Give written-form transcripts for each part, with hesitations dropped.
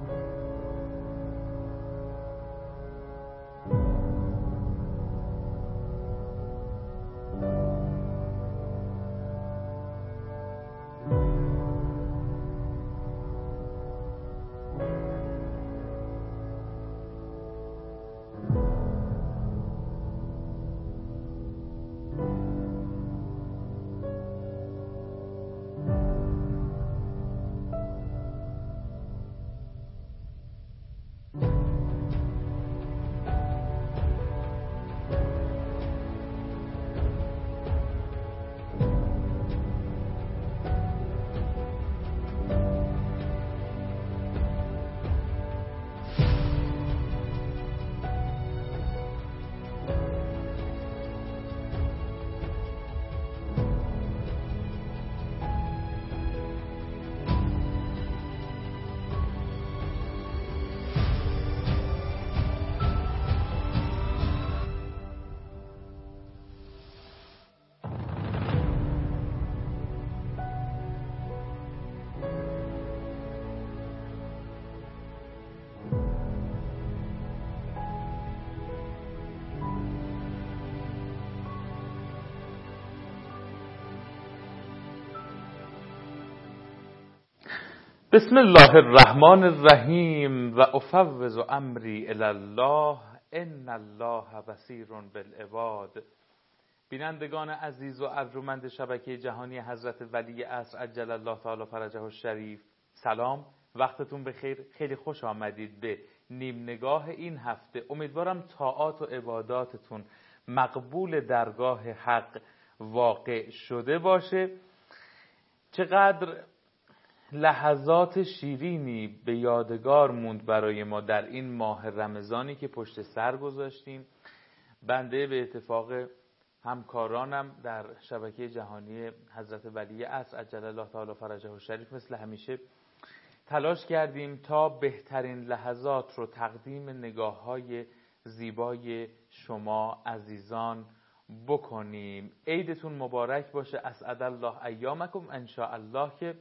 بسم الله الرحمن الرحیم و افوض امری الی الله ان الله بصیر بالعباد. بینندگان عزیز و ارجمند شبکه جهانی حضرت ولی عصر عجل الله تعالی فرجه الشریف، سلام، وقتتون بخیر. خیلی خوش آمدید به نیم نگاه این هفته. امیدوارم طاعات و عباداتتون مقبول درگاه حق واقع شده باشه. چقدر لحظات شیرینی به یادگار موند برای ما در این ماه رمضانی که پشت سر گذاشتیم. بنده به اتفاق همکارانم در شبکه جهانی حضرت ولی عصر عجل الله تعالی فرجه الشریف مثل همیشه تلاش کردیم تا بهترین لحظات رو تقدیم نگاه‌های زیبای شما عزیزان بکنیم. عیدتون مبارک باشه. اسعد الله ایامکم ان شاء الله، که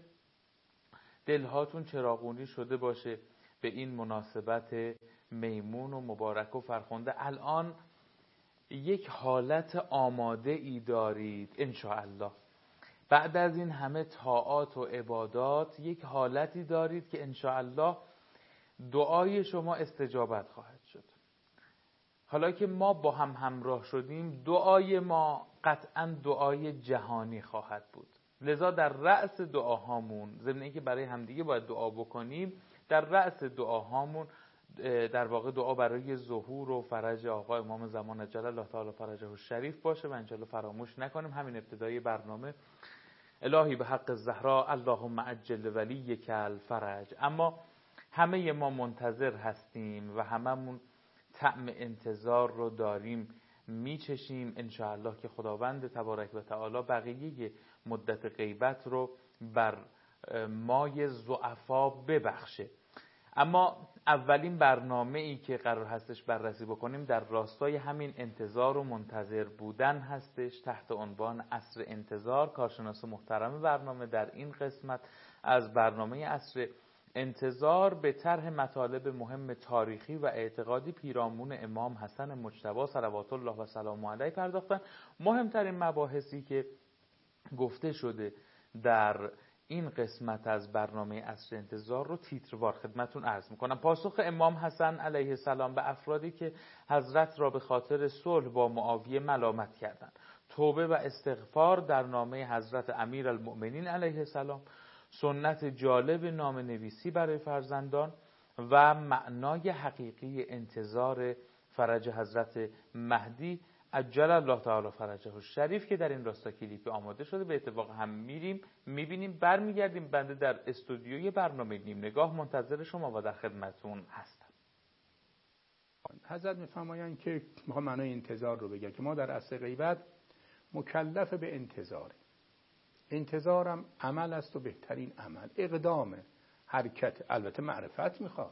دلهاتون چراغونی شده باشه به این مناسبت میمون و مبارک و فرخنده. الان یک حالت آماده ای دارید ان شاء الله. بعد از این همه طاعات و عبادات یک حالتی دارید که ان شاء الله دعای شما استجابت خواهد شد. حالا که ما با هم همراه شدیم، دعای ما قطعا دعای جهانی خواهد بود. لذا در رأس دعاهامون، ضمن اینکه برای همدیگه باید دعا بکنیم، در رأس دعاهامون در واقع دعا برای ظهور و فرج آقا امام زمان عجل الله تعالی فرجه الشریف باشه و انشالله فراموش نکنیم. همین ابتدای برنامه الهی به حق الزهرا اللهم عجل ولیک الفرج. اما همه ما منتظر هستیم و هممون طعم انتظار رو داریم میچشیم انشاءالله که خداوند تبارک و تعالی بقیه مدت غیبت رو بر مای ضعفا ببخشه. اما اولین برنامه ای که قرار هستش بررسی بکنیم در راستای همین انتظار و منتظر بودن هستش، تحت عنوان عصر انتظار. کارشناس محترم برنامه در این قسمت از برنامه عصر انتظار به طرح مطالب مهم تاریخی و اعتقادی پیرامون امام حسن مجتبی صلوات الله و سلامه علیه پرداختن. مهمترین مباحثی که گفته شده در این قسمت از برنامه عصر انتظار رو تیتروار خدمتون عرض میکنم. پاسخ امام حسن علیه السلام به افرادی که حضرت را به خاطر صلح با معاویه ملامت کردند، توبه و استغفار در نامه حضرت امیرالمؤمنین علیه السلام، سنت جالب نام نویسی برای فرزندان و معنای حقیقی انتظار فرج حضرت مهدی عجل الله تعالی فرجه الشریف که در این راستا کلیپی آماده شده. به اتفاق هم میریم میبینیم برمیگردیم. بنده در استودیوی برنامه نیم نگاه منتظر شما و در خدمتون هستم. حضرت میفرمایند که میخوام معنای انتظار رو بگم که ما در عصر غیبت مکلف به انتظاریم. انتظارم عمل است و بهترین عمل اقدام، حرکت. البته معرفت میخواد،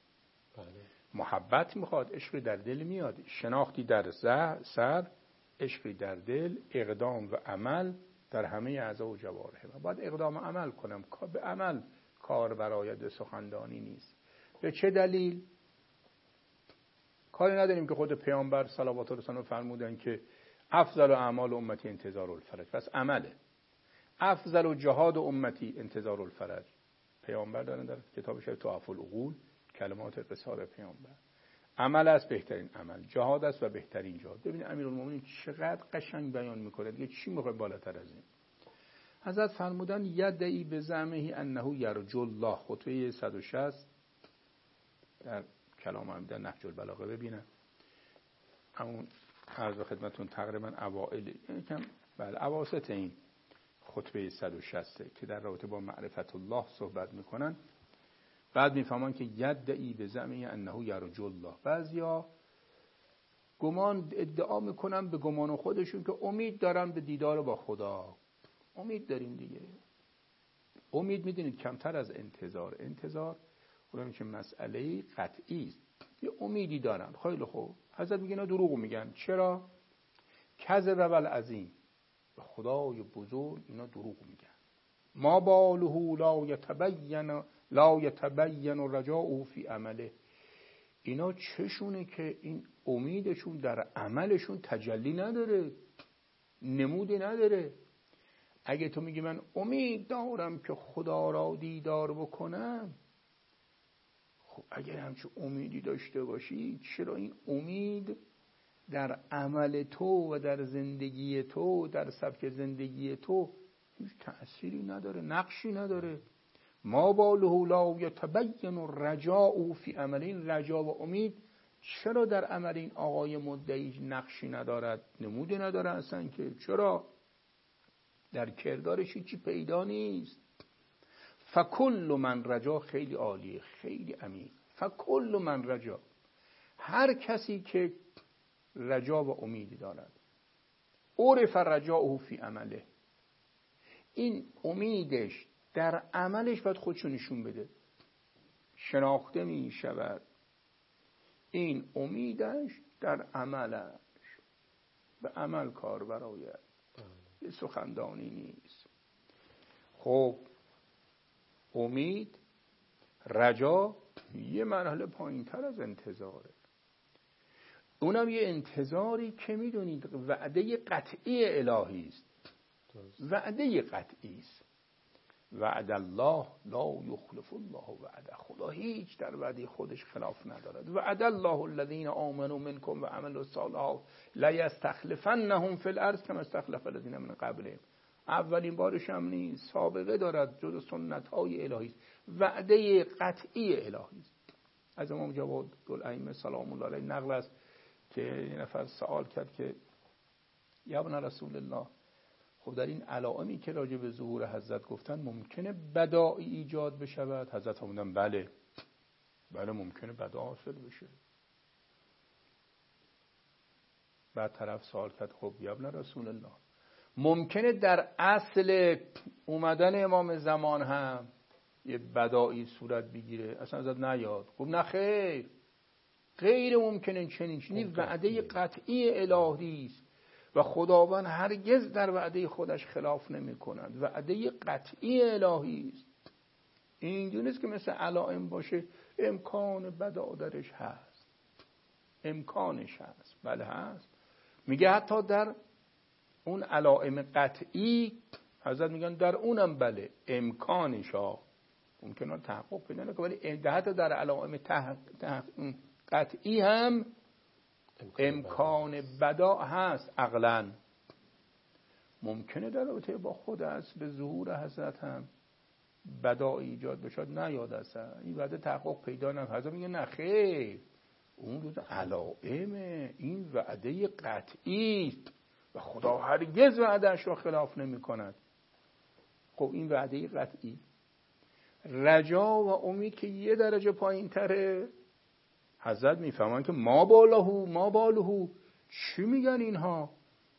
محبت میخواد، عشقی در دل میاد، شناختی در سر، عشقی در دل، اقدام و عمل در همه اعضا و جوارح. باید اقدام و عمل کنم، به عمل کار برآید، سخندانی نیست. به چه دلیل؟ کاری نداریم که خود پیامبر صلوات الله علیه فرمودن که افضل اعمال امتی انتظار الفرج. پس عمله. افضل جهاد امتی انتظار الفرج. پیامبر دارن در کتابش تعافی العقول کلمات قصار پیامبر. عمل است بهترین عمل، جهاد است و بهترین جهاد. ببینید امیرالمومنین چقدر قشنگ بیان میکنه، دیگه چی میخواد بالاتر از این؟ حضرت فرمودن یدعی به زعمه انه یرجو الله، خطبه 160 در کلام هم در نهج البلاغه ببینن. همون عرض خدمتون تقریبا اوائل یکم اواسط این خطبه 160 که در رابطه با معرفت الله صحبت میکنن. بعد میفهمن که یدعی به زعمه انه یرجو الله. بعضیا گمان ادعا میکنن به گمان خودشون که امید دارن به دیدار با خدا. امید داریم دیگه. امید میدونید کمتر از انتظار. انتظار اونم که مسئله قطعی است. یه امیدی دارن. خیلی خوب. حضرت میگه اینا دروغ میگن. چرا؟ کذب العظیم، به خدای بزرگ اینا دروغ میگن. ما باله لا یتبین رجاؤه فی عمله. اینا چشونه که این امیدشون در عملشون تجلی نداره، نمودی نداره. اگه تو میگی من امید دارم که خدا را دیدار بکنم، خب اگر همچون امیدی داشته باشی، چرا این امید در عمل تو و در زندگی تو، در سبک زندگی تو هیچ تأثیری نداره، نقشی نداره؟ ما باله لا یتبین الرجاء فی عمل. این رجا و امید چرا در عمل این آقای مدعی نقشی ندارد، نمودی نداره اصلا؟ که چرا در کردارش هیچی پیدا نیست. فکل من رجا، خیلی عالیه، خیلی عمیق. فکل من رجا، هر کسی که رجا و امیدی دارد، عرف رجاؤه فی عمله، این امیدش در عملش باید خودشو نشون بده، شناخته می شود. این امیدش در عملش، به عمل کار براید، یه سخندانی نیست. خب امید، رجا یه مرحله پایین تر از انتظاره. اونم یه انتظاری که میدونید وعده قطعی الهی است. وعده قطعی است. وعد الله لا یخلف الله وعده. خدا هیچ در وعده خودش خلاف ندارد. وعد الله الذین آمنوا منکم و عملوا الصالحات لا یستخلفنهم فی الارض کما استخلف الذین من قبلهم. اولین بارش هم نیست، سابقه دارد، جز سنت های الهی است. وعده قطعی الهی است. از امام جواد الائمه سلام الله علیه نقل است که یه نفر سوال کرد که یا ابن رسول الله، خب در این علائمی که راجع به ظهور حضرت گفتن ممکنه بداعی ایجاد بشود؟ حضرت فرمودن بله ممکنه بداع حاصل بشه. بعد طرف سوال کرد خب یا ابن رسول الله، ممکنه در اصل اومدن امام زمان هم یه بداعی صورت بگیره اصلا حضرت نیاد؟ خب نه خیر، غیر ممکنه چنین چیزی. وعده قطعی الهی است و خداوند هرگز در وعده خودش خلاف نمی کند. وعده قطعی الهی است. اینجوری نیست که مثل علائم باشه امکان بداع درش هست. امکانش هست، بله هست. میگه حتی در اون علائم قطعی حضرت میگن در اونم بله امکانش ها ممکنه تحقق پیدا نکنه، ولی حتی در علائم قطعی هم امکان بداع هست. عقلاً ممکنه در رابطه با خود است به ظهور حضرت هم بداع ایجاد بشد، نیاد اصلا این وعده تحقق پیدا نکنه. حضرت میگه نه خیر، اون روز علائمه، این وعده قطعی است و خدا هرگز وعدهش را خلاف نمی کند. خب این وعده قطعی. رجا و امید که یه درجه پایین تره، حضرت میفهمن که ما بالهو چی میگن اینها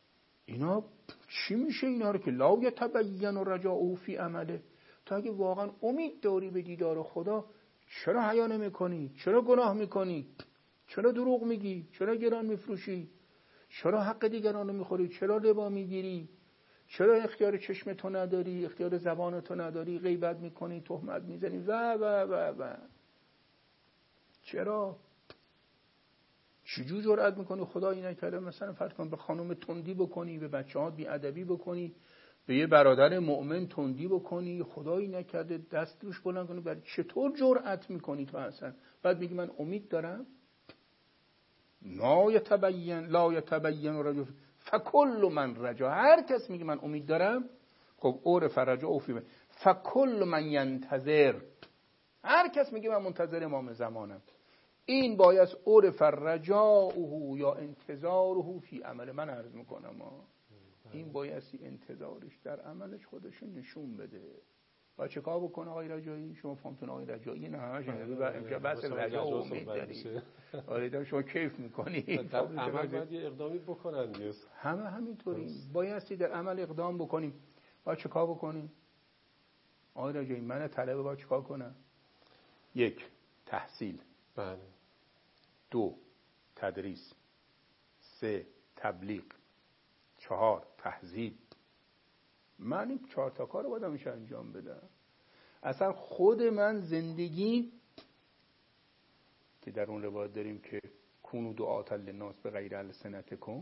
چی میشه اینا رو که لا یتبین رجاؤه فی عمله. تو اگه واقعا امید داری به دیدار خدا، چرا حیا نمیکنی؟ چرا گناه میکنی؟ چرا دروغ میگی؟ چرا گران میفروشی؟ چرا حق دیگران رو میخوری؟ چرا ربا میگیری؟ چرا اختیار چشم تو نداری؟ اختیار زبان تو نداری؟ غیبت میکنی، تهمت میزنی و چرا؟ چجور جرأت میکنی خدایی نکرده مثلا فرض کن به خانم تندی بکنی، به بچه‌ها بی‌ادبی بکنی، به یه برادر مؤمن تندی بکنی، خدایی نکرده دست روش بلند کنی؟ برای چطور جرأت میکنی تو اصلا؟ بعد میگی من امید دارم. لا یتبین رجل فکل من رجا. هر کس میگه من امید دارم، خب عرف رجا اوفی. فکل من ینتظر، هر کس میگه من منتظر امام زمانم، این باید عرف رجاؤه یا انتظاره فی عمل. من عرض میکنم این بایستی انتظارش در عملش خودشون نشون بده. با چه کار بکنه آقای رجایی؟ شما فهمتون آقای رجایی نه همش بس رجا و امید داری. آره شما کیف میکنی. در عمل باید یه اقدامی بکنن دیگه. همه همینطوری بایستی در عمل اقدام بکنیم. با چه کار بکنیم؟ آقای رجایی من طلبه با چه کار کنم؟ 1 تحصیل، بله. 2 تدریس، 3 تبلیغ، 4 تهذیب. من این 4 تا کار رو باید همیشه انجام بدم. اصلا خود من زندگی که در اون روایت داریم که کونو دعاة للناس به غیر السنتکم،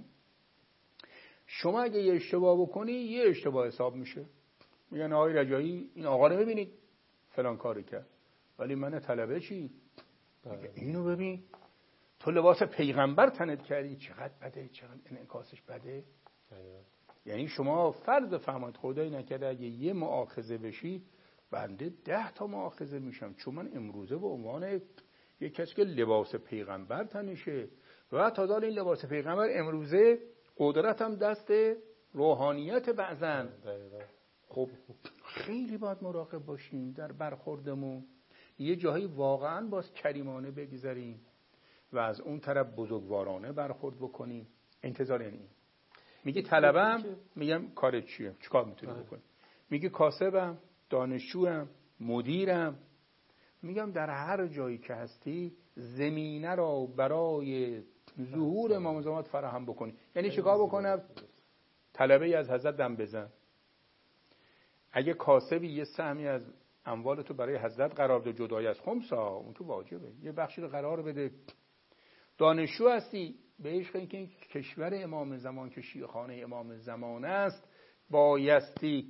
شما اگه یه اشتباه بکنی یه اشتباه حساب میشه. میگن آقای رجایی این آقا رو ببینید فلان کارو کرد، ولی من طلبه چی؟ اینو ببین تو لباس پیغمبر تنت کردی، چقدر بده، چقدر انعکاسش بده. یعنی شما فرض فرمایید خدایی نکرده اگه یه مؤاخذه بشی، بنده 10 تا مؤاخذه میشم، چون من امروزه به عنوان یک کسی که لباس پیغمبر تنشه و تا دار این لباس پیغمبر امروزه قدرتم دست روحانیت بعضن. خب خیلی باید مراقب باشیم در برخوردمون، یه جایی واقعا باز کریمانه بگذاریم و از اون طرف بزرگوارانه برخورد بکنیم. انتظار یعنی این. میگی طلبم، میگم کارت چیه؟ چیکار میتونی بکنی؟ میگی کاسبم، دانشجوام، مدیرم. میگم در هر جایی که هستی زمینه را برای ظهور امام زمان فراهم بکنی. یعنی چیکار بکنم؟ طلبه از حضرت دم بزن. اگه کاسبی یه سهمی از اموال تو برای حضرت قرار بده، جدای از خمسا، اون تو واجبه یه بخشی رو قرار بده. دانشجو هستی، به عشق اینکه کشور امام زمان که شیعه‌خانه امام زمان است، بایستی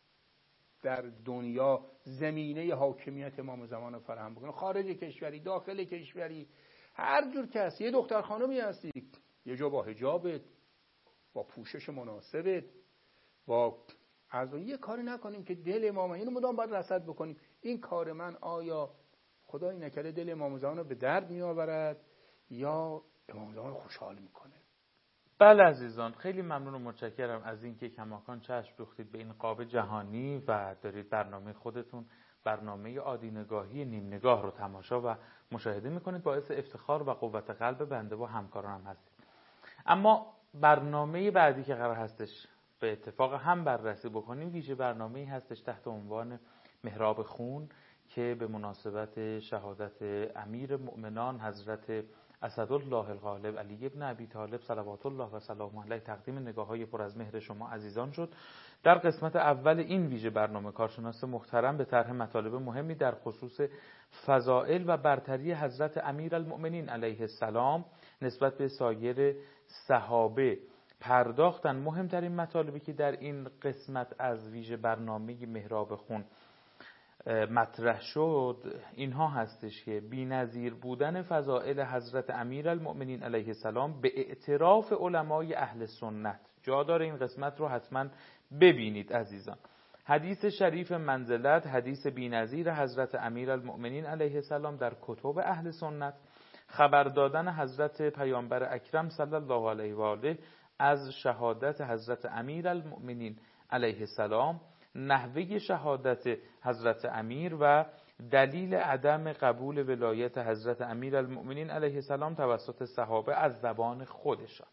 در دنیا زمینه حاکمیت امام زمان رو فراهم بکنه. خارج کشوری، داخل کشوری، هر جور که هستی. یه دختر خانمی هستی، یه جا با حجابت، با پوشش مناسبت، با از یه کاری نکنیم که دل امام، اینو مدام باید رصد بکنیم این کار من آیا خدایی نکرده دل امام زمان رو به درد می آورد یا امام زمان رو خوشحال میکنه. بله عزیزان، خیلی ممنون و متشکرم از اینکه کماکان چشم دوختید به این قاب جهانی و دارید برنامه خودتون، برنامه عادی نگاهی نیم نگاه رو تماشا و مشاهده میکنید. باعث افتخار و قوت قلب بنده و همکارانم هستید. اما برنامه بعدی که قرار هستش به اتفاق هم بررسی بکنیم ویژه برنامه‌ای هستش تحت عنوان محراب خون که به مناسبت شهادت امیر مؤمنان حضرت اسدالله الغالب علی ابن ابی طالب صلوات الله و سلامه علیه تقدیم نگاه‌های پر از مهر شما عزیزان شد. در قسمت اول این ویژه برنامه کارشناس محترم به طرح مطالب مهمی در خصوص فضائل و برتری حضرت امیرالمؤمنین علیه السلام نسبت به سایر صحابه پرداختن. مهمترین مطالبی که در این قسمت از ویژه برنامه محراب خون مطرح شد اینها هستش که بی‌نظیر بودن فضائل حضرت امیرالمؤمنین علیه السلام به اعتراف علمای اهل سنت. جا داره این قسمت رو حتما ببینید عزیزان. حدیث شریف منزلت، حدیث بی‌نظیر حضرت امیرالمؤمنین علیه السلام در کتب اهل سنت، خبر دادن حضرت پیامبر اکرم صلی الله علیه و آله از شهادت حضرت امیرالمؤمنین علیه السلام، نحوه شهادت حضرت امیر و دلیل عدم قبول ولایت حضرت امیرالمؤمنین علیه السلام توسط صحابه از زبان خودشان.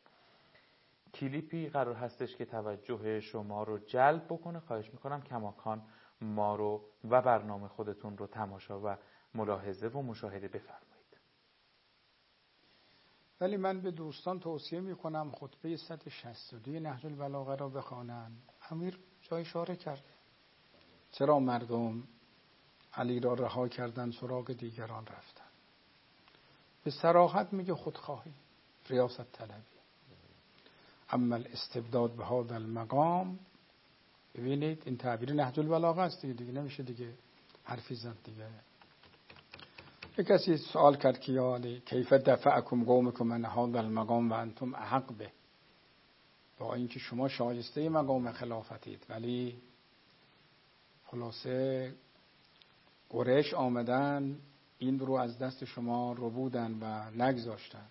کلیپی قرار هستش که توجه شما رو جلب بکنه. خواهش میکنم کماکان ما رو و برنامه خودتون رو تماشا و ملاحظه و مشاهده بفرمایید. ولی من به دوستان توصیه میکنم خطبه 162 نهج البلاغه را بخوانند. امیر جای اشاره کرد چرا مردم علی را رها کردن سراغ دیگران رفتن. به صراحت میگه خودخواهی، ریاست طلبی. اما الاستبداد به هذا المقام، ببینید این تعبیر نهج البلاغه است دیگه نمیشه دیگه حرفی زد دیگه. یک کسی سوال کرد که یالی کیف دفعکم قومکم من هذا المقام و انتم احق به، با اینکه شما شایسته مقام خلافتید ولی خلاصه قریش آمدن این رو از دست شما رو بودن و نگذاشتن.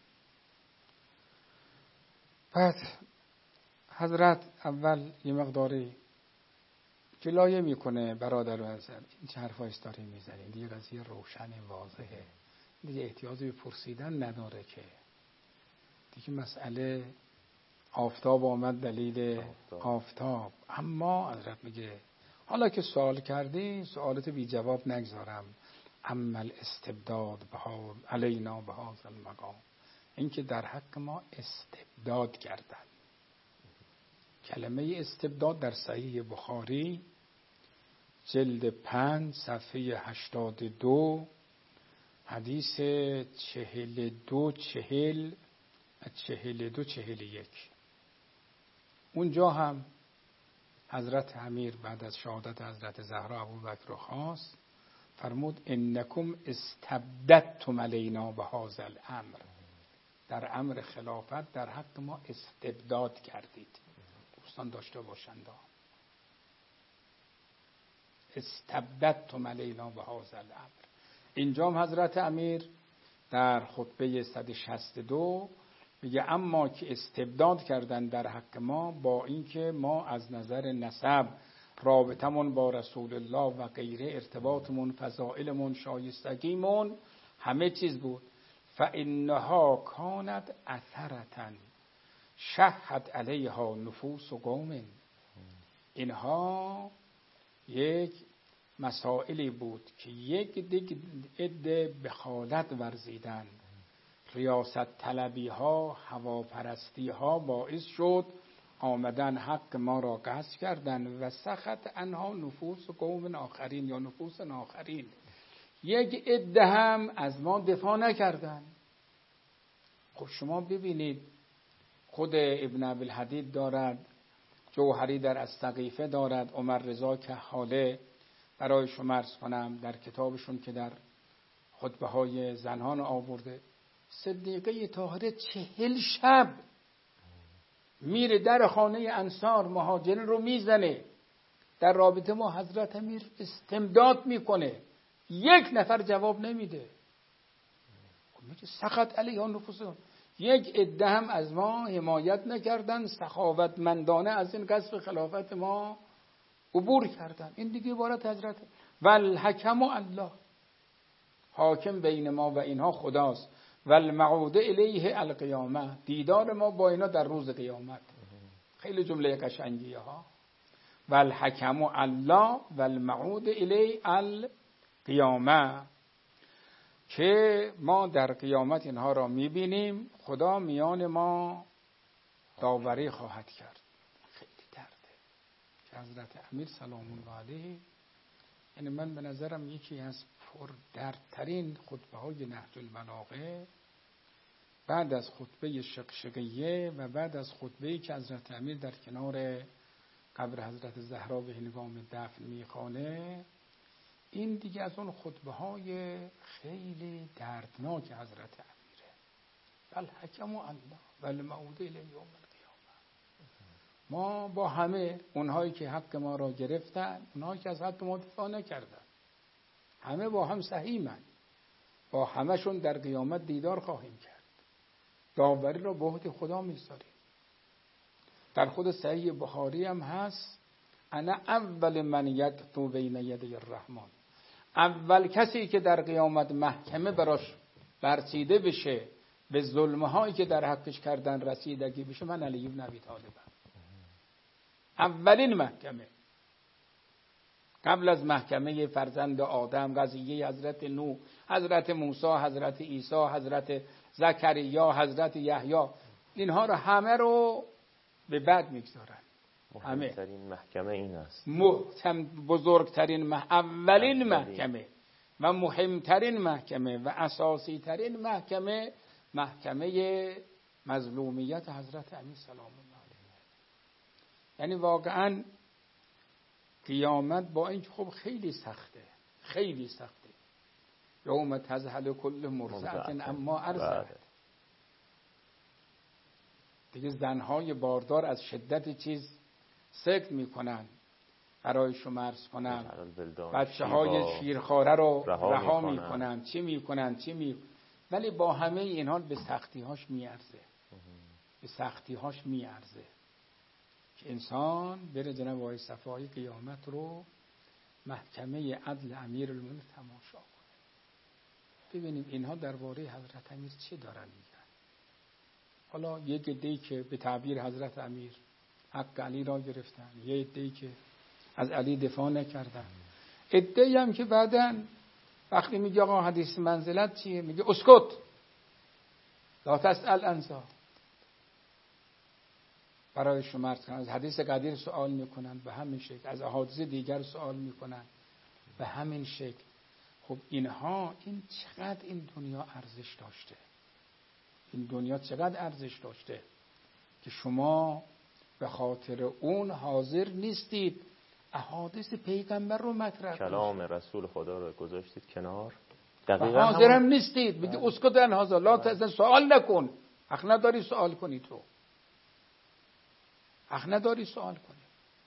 بعد حضرت اول یه مقداری جلایه میکنه برادر و عزیز، این چه حرفا استاری میزنید دیگه، قضیه روشن واضحه دیگه، احتیاجی به پرسیدن نداره که دیگه. مسئله آفتاب آمد دلیل آفتاب. اما حضرت میگه حالا که سوال کردی سوالت بی جواب نگذارم. اما الاستبداد علینا به هذا المقام، این که در حق ما استبداد کردن. کلمه استبداد در صحیح بخاری جلد 5 صفحه 82 حدیث 42-41 اونجا هم حضرت امیر بعد از شهادت حضرت زهرا ابوبکر رو خواست، فرمود انکم استبددتم علینا به هذا الامر، در امر خلافت در حق ما استبداد کردید. دوستان داشته باشند استبددتم علینا به هذا الامر. اینجا هم حضرت امیر در خطبه 162 میگه اما که استبداد کردن در حق ما، با اینکه ما از نظر نسب رابطمون با رسول الله و غیره، ارتباطمون، فضائلمون، شایستگیمون همه چیز بود، فانها کانت اثرة شحت علیها نفوس قوم، اینها یک مسائلی بود که یک عده بخالت ورزیدن، ریاست طلبی ها، هواپرستی ها باعث شد آمدن حق ما را غصب کردن و سخط انها نفوس قوم آخرین یا نفوس آخرین، یک عده هم از ما دفاع نکردن. خب شما ببینید خود ابن ابی‌الحدید دارد، جوهری در السقیفه دارد، عمر رضا کحاله برای شما عرض کنم در کتابشون که در خطبه های زنان آورده، صدیقه طاهره 40 شب میره در خانه انصار مهاجرین رو میزنه، در رابطه ما حضرت امیر استمداد میکنه، یک نفر جواب نمیده. میگه سخط علیه نفوسهم، یک عده هم از ما حمایت نکردن، سخاوتمندانه از این غصب خلافت ما عبور کردن. این دیگه عبارت حضرت والحکم الله، حاکم بین ما و اینها خداست، والمعود الیه القیامه، دیدار ما با اینا در روز قیامت. خیلی جمله قشنگیه ها. والحکم الله والمعود الیه القیامه، که ما در قیامت اینها را میبینیم، خدا میان ما داوری خواهد کرد. خیلی درده که حضرت امیر سلام الله علیه، یعنی من به نظرم یکی از پردردترین خطبه های نهج البلاغه بعد از خطبه شقشقیه و بعد از خطبه‌ای که حضرت امیر در کنار قبر حضرت زهرا به هنگام دفن میخوانه، این دیگه از اون خطبه های خیلی دردناک حضرت امیره. الحکم الله والمعود الی یوم القیامه. ما با همه اونهایی که حق ما را گرفتن، اونهایی که از حق ما دفاع نکردن، همه با هم سهیمن، با همشون در قیامت دیدار خواهیم کرد، داوری را به عهده خدا میذاریم. در خود صحیح بخاری هم هست انا اول من یقطع بین یدی الرحمن، اول کسی که در قیامت محکمه براش برچیده بشه، به ظلمهایی که در حقش کردن رسیدگی بشه، من علی بن ابی طالبم. اولین محکمه قبل از محکمه فرزند آدم، قضیه حضرت نوح، حضرت موسی، حضرت عیسی، حضرت زکریا، حضرت یحیی، اینها رو همه رو به بعد میگذارن. مهمترین محکمه این است، بزرگترین اولین محکمه، و مهمترین محکمه و اساسی ترین محکمه محکمه مظلومیت حضرت امیر سلام الله علیه. یعنی واقعا قیامت با اینکه خب خیلی سخته، خیلی سخته. یوم تذهل کل مرضعة اما ارضعت. دیگه زنهای باردار از شدت چیز سکت میکنن، برایشون عرض کنن، بچه های شیرخواره رو رها میکنن، چی میکنن ولی با همه این حال به سختی‌هاش میارزه، به سختی‌هاش میارزه که انسان بره جناب وای صفای قیامت رو محکمه عدل امیرالمومنین تماشا کنه. ببینیم اینها درباره حضرت امیر چی دارن میگن. حالا یک عده‌ای که به تعبیر حضرت امیر حق علی را گرفتن، یه عده‌ای که از علی دفاع نکردن، عده‌ای هم که بعداً وقتی میگه آقا حدیث منزلت چیه میگه اسکت لا تسأل انسا. برای شما از حدیث قدیر سوال میکنن به همین شکل، از احادیث دیگر سوال میکنن به همین شکل. خب اینها این چقدر این دنیا ارزش داشته، این دنیا چقدر ارزش داشته که شما به خاطر اون حاضر نیستید احادیث پیغمبر رو مطرح کنید، کلام رسول خدا رو گذاشتید کنار، دقیقاً حاضرم نیستید. میگه اسکت انهازا لا تسأل، سوال نکن، حق نداری سوال کنی، تو حق نداری سوال کنی.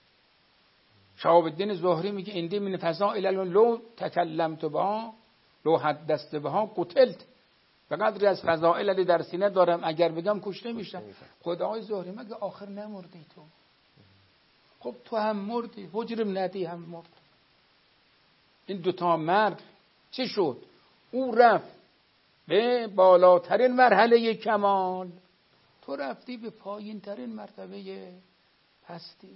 شهاب الدین زهری میگه اندی من فضائل لو تکلمت بها لو حدثت بها قتلت. به قدری از فضائل علی در سینه دارم اگر بگم کشته میشم. خدای زهری مگه آخر نمردی تو؟ خب تو هم مردی، حجرم ندی هم مرد. این دوتا مرد چه شد؟ او رفت به بالاترین مرحله کمال، تو رفتی به پایین ترین مرتبه پستی.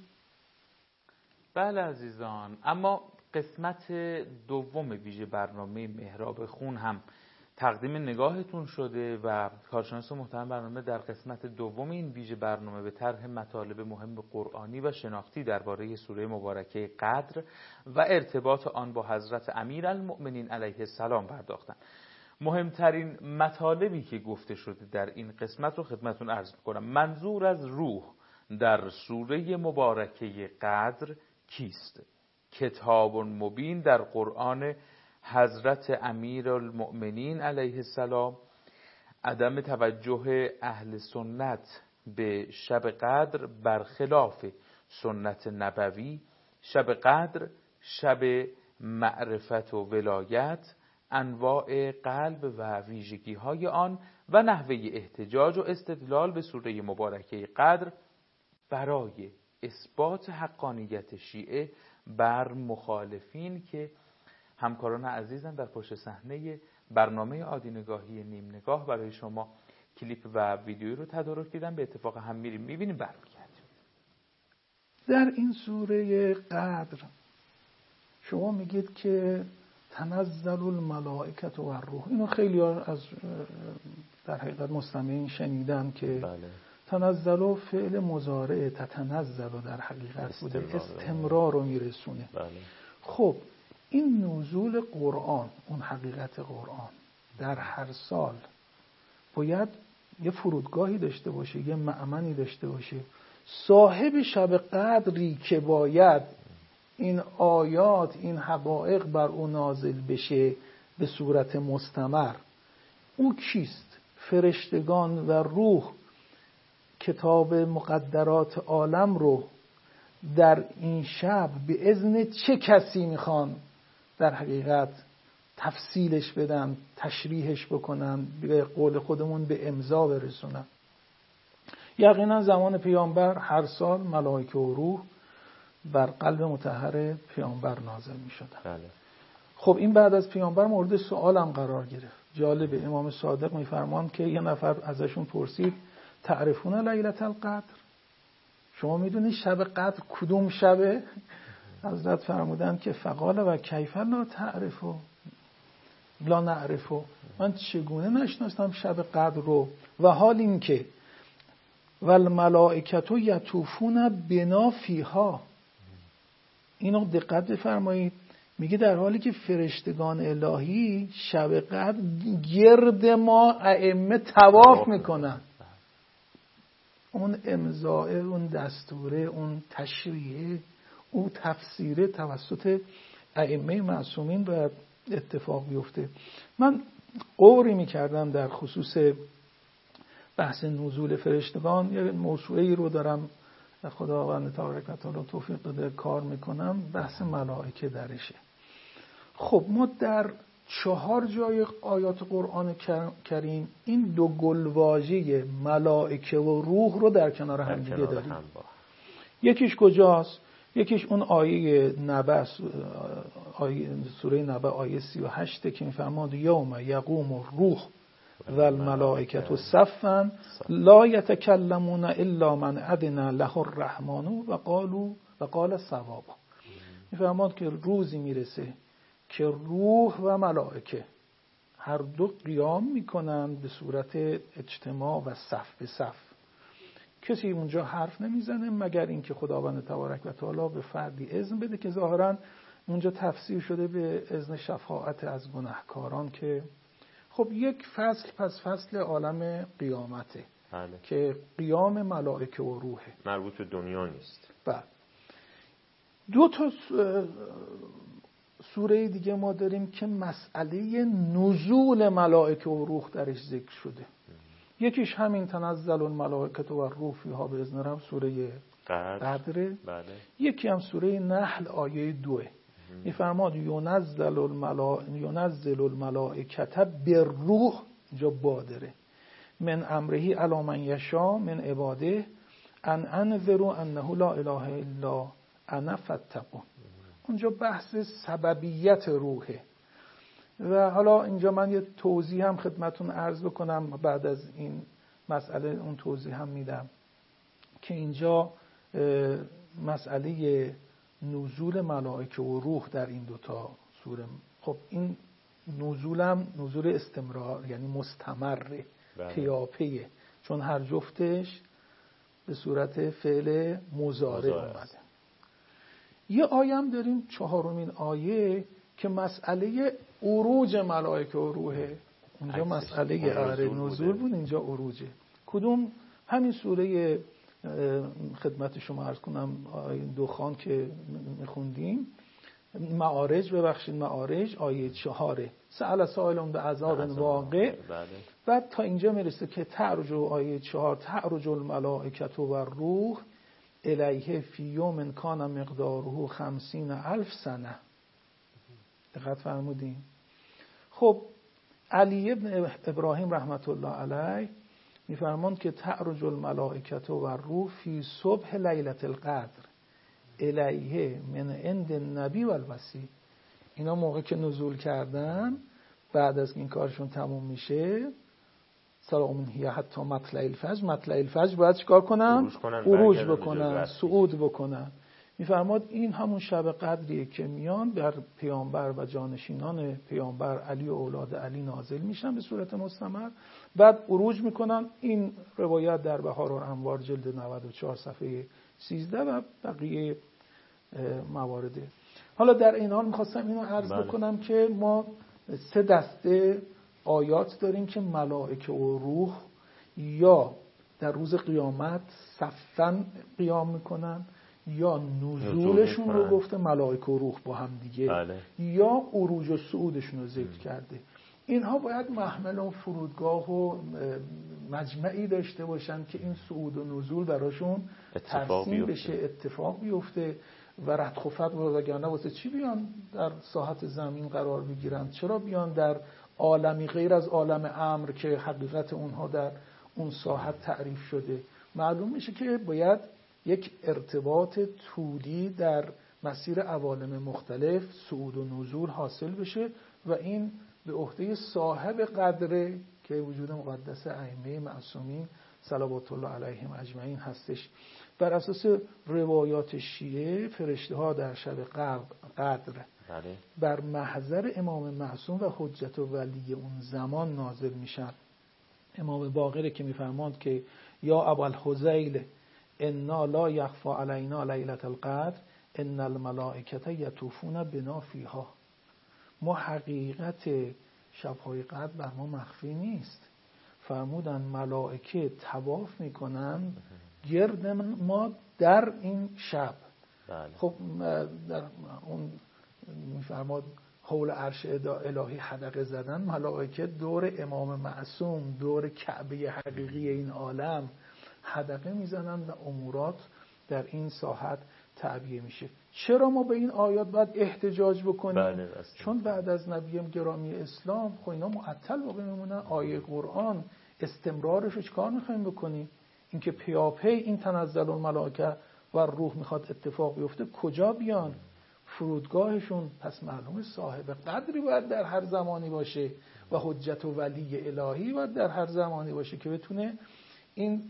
بله عزیزان، اما قسمت دوم ویژه برنامه محراب خون هم تقدیم نگاهتون شده و کارشناس محترم برنامه در قسمت دوم این ویژه برنامه به طرح مطالب مهم قرآنی و شناختی درباره سوره مبارکه قدر و ارتباط آن با حضرت امیرالمؤمنین علیه السلام پرداختند. مهمترین مطالبی که گفته شده در این قسمت رو خدمتتون عرض می‌کنم. منظور از روح در سوره مبارکه قدر کیست؟ کتاب مبین در قرآن حضرت امیرالمؤمنین علیه السلام، عدم توجه اهل سنت به شب قدر برخلاف سنت نبوی، شب قدر شب معرفت و ولایت، انواع قلب و ویژگی‌های آن و نحوه احتجاج و استدلال به سوره مبارکه قدر برای اثبات حقانیت شیعه بر مخالفین که همکاران عزیزم در پشت صحنه برنامه عادی نیم نگاه برای شما کلیپ و ویدیویی رو تدارک دیدن. به اتفاق هم میبینیم برمیگردیم. در این سوره قدر شما میگید که تنزل الملائکه و الروح. اینو خیلی از در حقیقت مستمعین شنیدن که بله. تنزل فعل مضارع تتنزل در حقیقت بوده، استمرار رو میرسونه. بله. خب این نزول قرآن، اون حقیقت قرآن در هر سال باید یه فرودگاهی داشته باشه، یه مأمنی داشته باشه. صاحب شب قدری که باید این آیات، این حقایق بر او نازل بشه به صورت مستمر، او کیست؟ فرشتگان و روح کتاب مقدرات عالم رو در این شب به اذن چه کسی میخوان در حقیقت تفصیلش بدن، تشریحش بکنن، به قول خودمون به امضا برسونن؟ یقینا زمان پیامبر هر سال ملائکه و روح بر قلب مطهر پیامبر نازل میشدن. بله. خب این بعد از پیامبر مورد سوالم قرار گرفت. جالبه، امام صادق میفرمان که یه نفر ازشون پرسید تعرفون لیلة القدر؟ شما میدونید شب قدر کدوم شبه؟ حضرت فرمودن که فقال و کیف لا تعرفو لا نعرفو، من چگونه نشناستم شب قدر رو، و حال این که والملائکه یطوفون بنا فیها. اینو دقت بفرمایید، میگه در حالی که فرشتگان الهی شب قدر گرد ما ائمه طواف میکنن، اون امضاء، اون دستوره، اون تشریعه، اون تفسیره توسط ائمه معصومین باید اتفاق بیفته. من قوری میکردم در خصوص بحث نزول فرشتگان، یه موسوعه‌ای رو دارم خداوند تبارک و تعالی توفیق داده کار میکنم، بحث ملائکه درشه. خب ما در 4 جای آیات قرآن کریم این دو گلواژه ملائکه و روح رو در کنار هم دیگه داریم. یکیش کجاست؟ یکیش اون آیه نبأ، سوره نبأ آیه 38 که میفرماد یوم یقوم الروح و الملائکة صفا لا یتکلمون الا من اذن له الرحمن و قال صوابا. میفرماد که روزی میرسه که روح و ملائکه هر دو قیام میکنن به صورت اجتماع و صف به صف. کسی اونجا حرف نمیزنه مگر اینکه خداوند تبارک و تعالی به فردی اذن بده، که ظاهرا اونجا تفسیر شده به اذن شفاعت از گناهکاران، که خب یک فصل پس فصل عالم قیامته. بله. که قیام ملائکه و روحه، مربوط به دنیا نیست. بله. 2 سوره دیگه ما داریم که مسئله نزول ملائکه و روح درش ذکر شده. یکیش همین تنزل الملائکه و الروح فیها باذن ربهم، سوره قدره. بله. یکی هم سوره نحل آیه 2 میفرماد ینزل الملائکه بالروح، اینجا بادره، من امره علی من یشاء من عباده ان انذروا انه لا اله الا انا فاتقون. اونجا بحث سببیت روحه. و حالا اینجا من یه توضیح هم خدمتون عرض بکنم، بعد از این مسئله اون توضیح هم میدم که اینجا مسئله نزول ملائکه و روح در این 2 سوره، خب این نزولم نزول استمرار، یعنی مستمره، پیاپیه، چون هر جفتش به صورت فعل مضارع اومده. یه آیه هم داریم 4مین آیه که مسئله عروج ملائکه و روحه. اونجا مسئله نزول بود، اینجا عروجه. کدوم؟ همین سوره خدمت شما عرض کنم دخان که میخوندیم، معارج آیه 4 سأل سائلون بعذاب واقع. بعد تا اینجا میرسه که تعرج، آیه 4 تعرج الملائکه و الروح الیه فی یوم کان مقداره 50,000 سنه. دقت فرمودین؟ خب علی ابن ابراهیم رحمت الله علیه میفرمان که تعرج الملائکه و الروح فی صبح لیلة القدر الیه من عند النبی و الوصی. اینا موقع که نزول کردن، بعد از این کارشون تموم میشه، سلام هی حتی مطلع الفجر باید چیکار کنن؟ عروج بکنن، صعود بکنن. میفرماد این همون شب قدریه که میان بر پیامبر و جانشینان پیامبر علی و اولاد علی نازل میشن به صورت مستمر، بعد عروج میکنن. این روایت در بهار الانوار جلد 94 صفحه 13 و بقیه موارده. حالا در این حال میخواستم اینو عرض بکنم که ما 3 دسته آیات داریم که ملائکه و روح یا در روز قیامت صفاً قیام میکنن، یا نزولشون رو گفته ملائکه و روح با هم دیگه. بله. یا عروج و صعودشون رو ذکر کرده. اینها باید محمل و فرودگاه و مجمعی داشته باشن که این صعود و نزول براشون ترسیم بشه، اتفاق بیفته و ردخ و فتق، وگرنه واسه چی بیان در ساحت زمین قرار بگیرن؟ چرا بیان در عالمی غیر از عالم امر که حقیقت اونها در اون ساحت تعریف شده؟ معلوم میشه که باید یک ارتباط طولی در مسیر عوالم مختلف صعود و نزول حاصل بشه و این به عهده صاحب قدره که وجود مقدس ائمه معصومین صلوات الله علیهم اجمعین هستش. بر اساس روایات شیعه فرشته ها در شب قدر بر محضر امام معصوم و حجت و ولی اون زمان نازل میشن. امام باقر که میفرماند که یا ابوالحذیل انا لا یخفی علینا لیلة القدر ان الملائکه یطوفون بنا فیها. ما حقیقت شب‌های قدر بر ما مخفی نیست. فرمودن ملائکه طواف میکنن گرد ما در این شب. بله. خب در اون میفرماد حول عرش الهی حدقه زدن، ملائکه دور امام معصوم، دور کعبه حقیقی این عالم حدقه میزنن و امورات در این ساحت تعبیه میشه. چرا ما به این آیات باید احتجاج بکنیم؟ بله، چون بعد از نبی گرامی اسلام خب اینا معطل باقی میمونن. آیه قرآن استمرارش رو چکار میخوایم بکنیم؟ اینکه پیاپی این تنزل الملائکه و روح میخواد اتفاق بیفته، کجا بیان؟ فرودگاهشون پس معلومه صاحب قدری باید در هر زمانی باشه و حجت و ولی الهی باید در هر زمانی باشه که بتونه این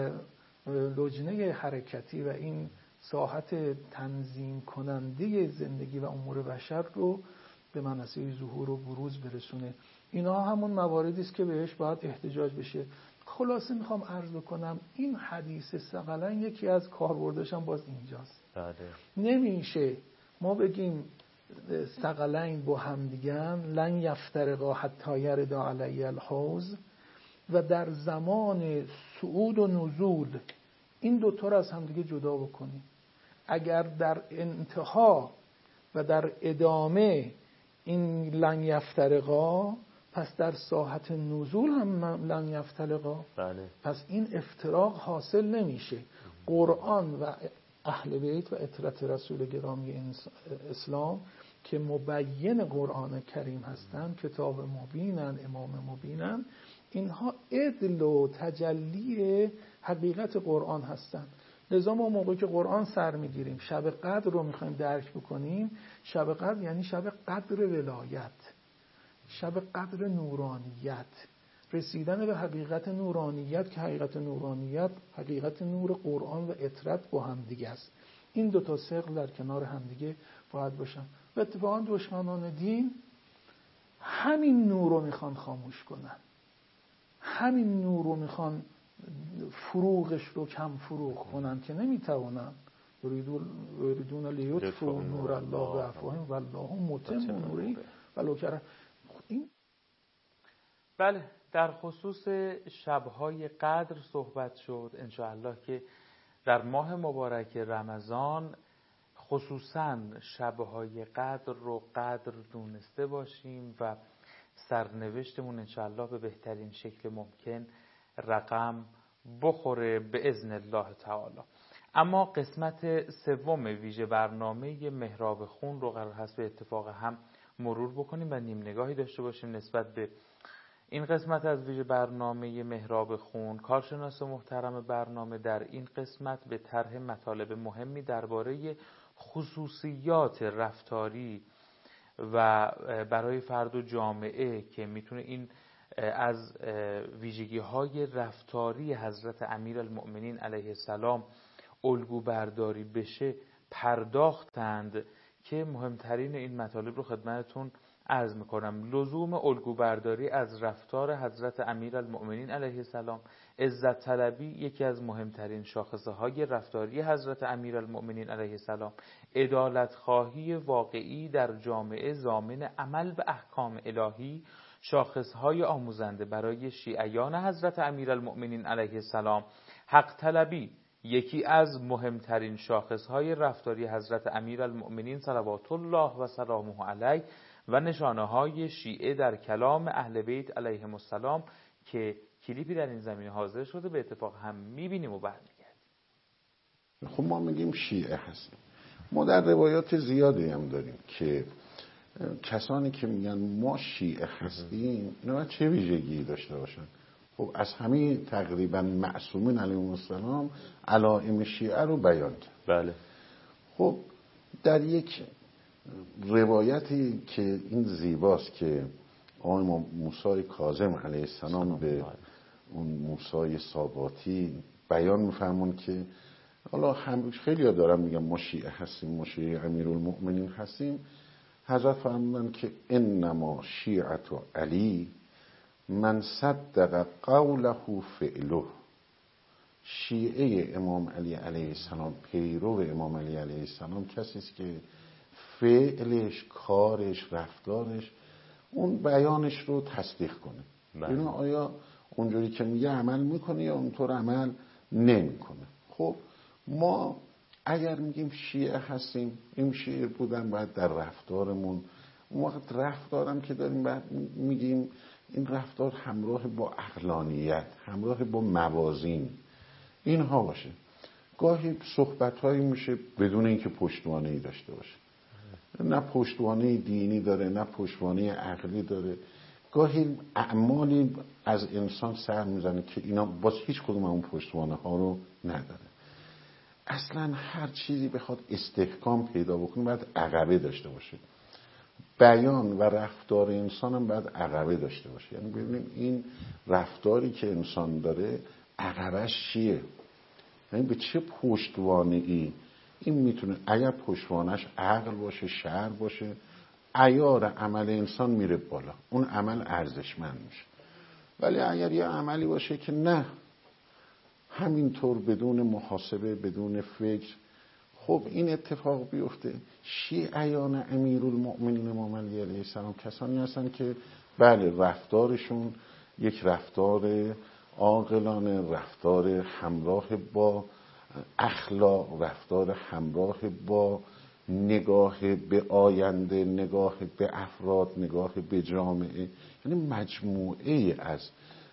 لجنه حرکتی و این ساحت تنظیم کننده زندگی و امور بشر رو به منصه ظهور و بروز برسونه. اینا همون مواردی است که بهش باید احتجاج بشه. خلاصه میخوام عرض بکنم این حدیث ثقلین یکی از کاربردش هم باز اینجاست. بله. نمیشه ما بگیم ثقلین با هم دیگن لن یفترقا حتی یردا علی الحوض و در زمان صعود و نزول این دوتا رو از هم دیگه جدا بکنیم. اگر در انتها و در ادامه این لن یفترقا، پس در ساحت نزول هم لن یفترقا. بله. پس این افتراق حاصل نمیشه. قرآن و اهل بیت و اطرت رسول گرامی اسلام که مبین قرآن کریم هستند، کتاب مبینن، امام مبینن، اینها عدل و تجلی حقیقت قرآن هستند. لذا ما موقعی که قرآن سر میگیریم شب قدر رو میخوایم درک بکنیم، شب قدر یعنی شب قدر ولایت، شب قدر نورانیت، رسیدن به حقیقت نورانیت که حقیقت نورانیت حقیقت نور قرآن و اطرت با هم دیگه است. این دوتا ثقل در کنار هم دیگه باید باشن. و اتفاقا دشمنان دین همین نور رو میخوان خاموش کنن، همین نور رو میخوان فروغش رو کم فروغ کنن که نمیتوانن. یریدون لیطفئوا نور الله بافواههم والله متم نوره ولو کرها. این بله، در خصوص شب‌های قدر صحبت شد. انشاءالله که در ماه مبارک رمضان خصوصاً شب‌های قدر رو قدر دونسته باشیم و سرنوشتمون انشاءالله به بهترین شکل ممکن رقم بخوره به اذن الله تعالی. اما قسمت سوم ویژه برنامه محراب خون رو قرار هست به اتفاق هم مرور بکنیم و نیم نگاهی داشته باشیم نسبت به این قسمت از ویژه برنامه محراب خون. کارشناس محترم برنامه در این قسمت به طرح مطالب مهمی درباره خصوصیات رفتاری و برای فرد و جامعه که میتونه این از ویژگی‌های رفتاری حضرت امیرالمؤمنین علیه السلام الگو برداری بشه پرداختند که مهمترین این مطالب رو خدمتتون عرض میکنم. لزوم الگو برداری از رفتار حضرت امیرالمؤمنین علیه السلام، عزت طلبی یکی از مهمترین شاخصه های رفتاری حضرت امیرالمؤمنین علیه السلام، عدالت خواهی واقعی در جامعه ضامن عمل به احکام الهی، شاخصهای آموزنده برای شیعیان حضرت امیرالمؤمنین علیه السلام، حق طلبی یکی از مهمترین شاخصهای رفتاری حضرت امیرالمؤمنین صلوات الله و سلامه علیه و نشانه‌های شیعه در کلام اهل بیت علیهم السلام که کلیپی در این زمینه حاضر شده، به اتفاق هم می‌بینیم و برمیگردیم. خب ما میگیم شیعه هستیم. ما در روایات زیادی هم داریم که کسانی که میگن ما شیعه هستیم اینا چه ویژگی داشته باشن؟ خب از همه تقریبا معصومین علیهم السلام علائم شیعه رو بیان کرد. بله. خب در یک روایتی که این زیباست که آقای موسی کاظم علیه السلام به اون موسی ساباتی بیان می‌فرمون که حالا هم خیلی‌ها دارن میگن ما شیعه هستیم، ما شیعه امیرالمؤمنین هستیم. حضرت فرمودن که انما شیعة علی من صدق قوله فعله، شیعه امام علی علیه السلام، پیرو امام علی علیه السلام، کسی است که فعلش، کارش، رفتارش اون بیانش رو تصدیق کنه. ببین آیا اونجوری که میگه عمل میکنه یا اونطور عمل نمیکنه. خب ما اگر میگیم شیعه هستیم، این شیعه بودن باید در رفتارمون، اون وقت رفتارم که داریم باید میگیم این رفتار همراه با عقلانیت، همراه با موازین اینها باشه. گاهی صحبت‌هایی میشه بدون اینکه پشتوانه‌ای داشته باشه، نه پشتوانه دینی داره نه پشتوانه عقلی داره. گاهی اعمالی از انسان سر میزنه که اینا باز هیچ کدوم اون پشتوانه ها رو نداره. اصلا هر چیزی بخواد استحکام پیدا بکنه باید عقبه داشته باشه. بیان و رفتار انسان هم باید عقبه داشته باشه. یعنی ببینیم این رفتاری که انسان داره عقبش چیه، یعنی به چه پشتوانه ای این میتونه. اگر پشتوانش عقل باشه، شرع باشه، عیار عمل انسان میره بالا، اون عمل ارزشمند میشه. ولی اگر یه عملی باشه که نه، همینطور بدون محاسبه، بدون فکر، خب این اتفاق بیفته. شیعیان امیرالمؤمنین امام علی علیه السلام کسانی هستن که بله رفتارشون یک رفتار عاقلانه، رفتار همراه با اخلاق، رفتار همراه با نگاه به آینده، نگاه به افراد، نگاه به جامعه، یعنی مجموعه از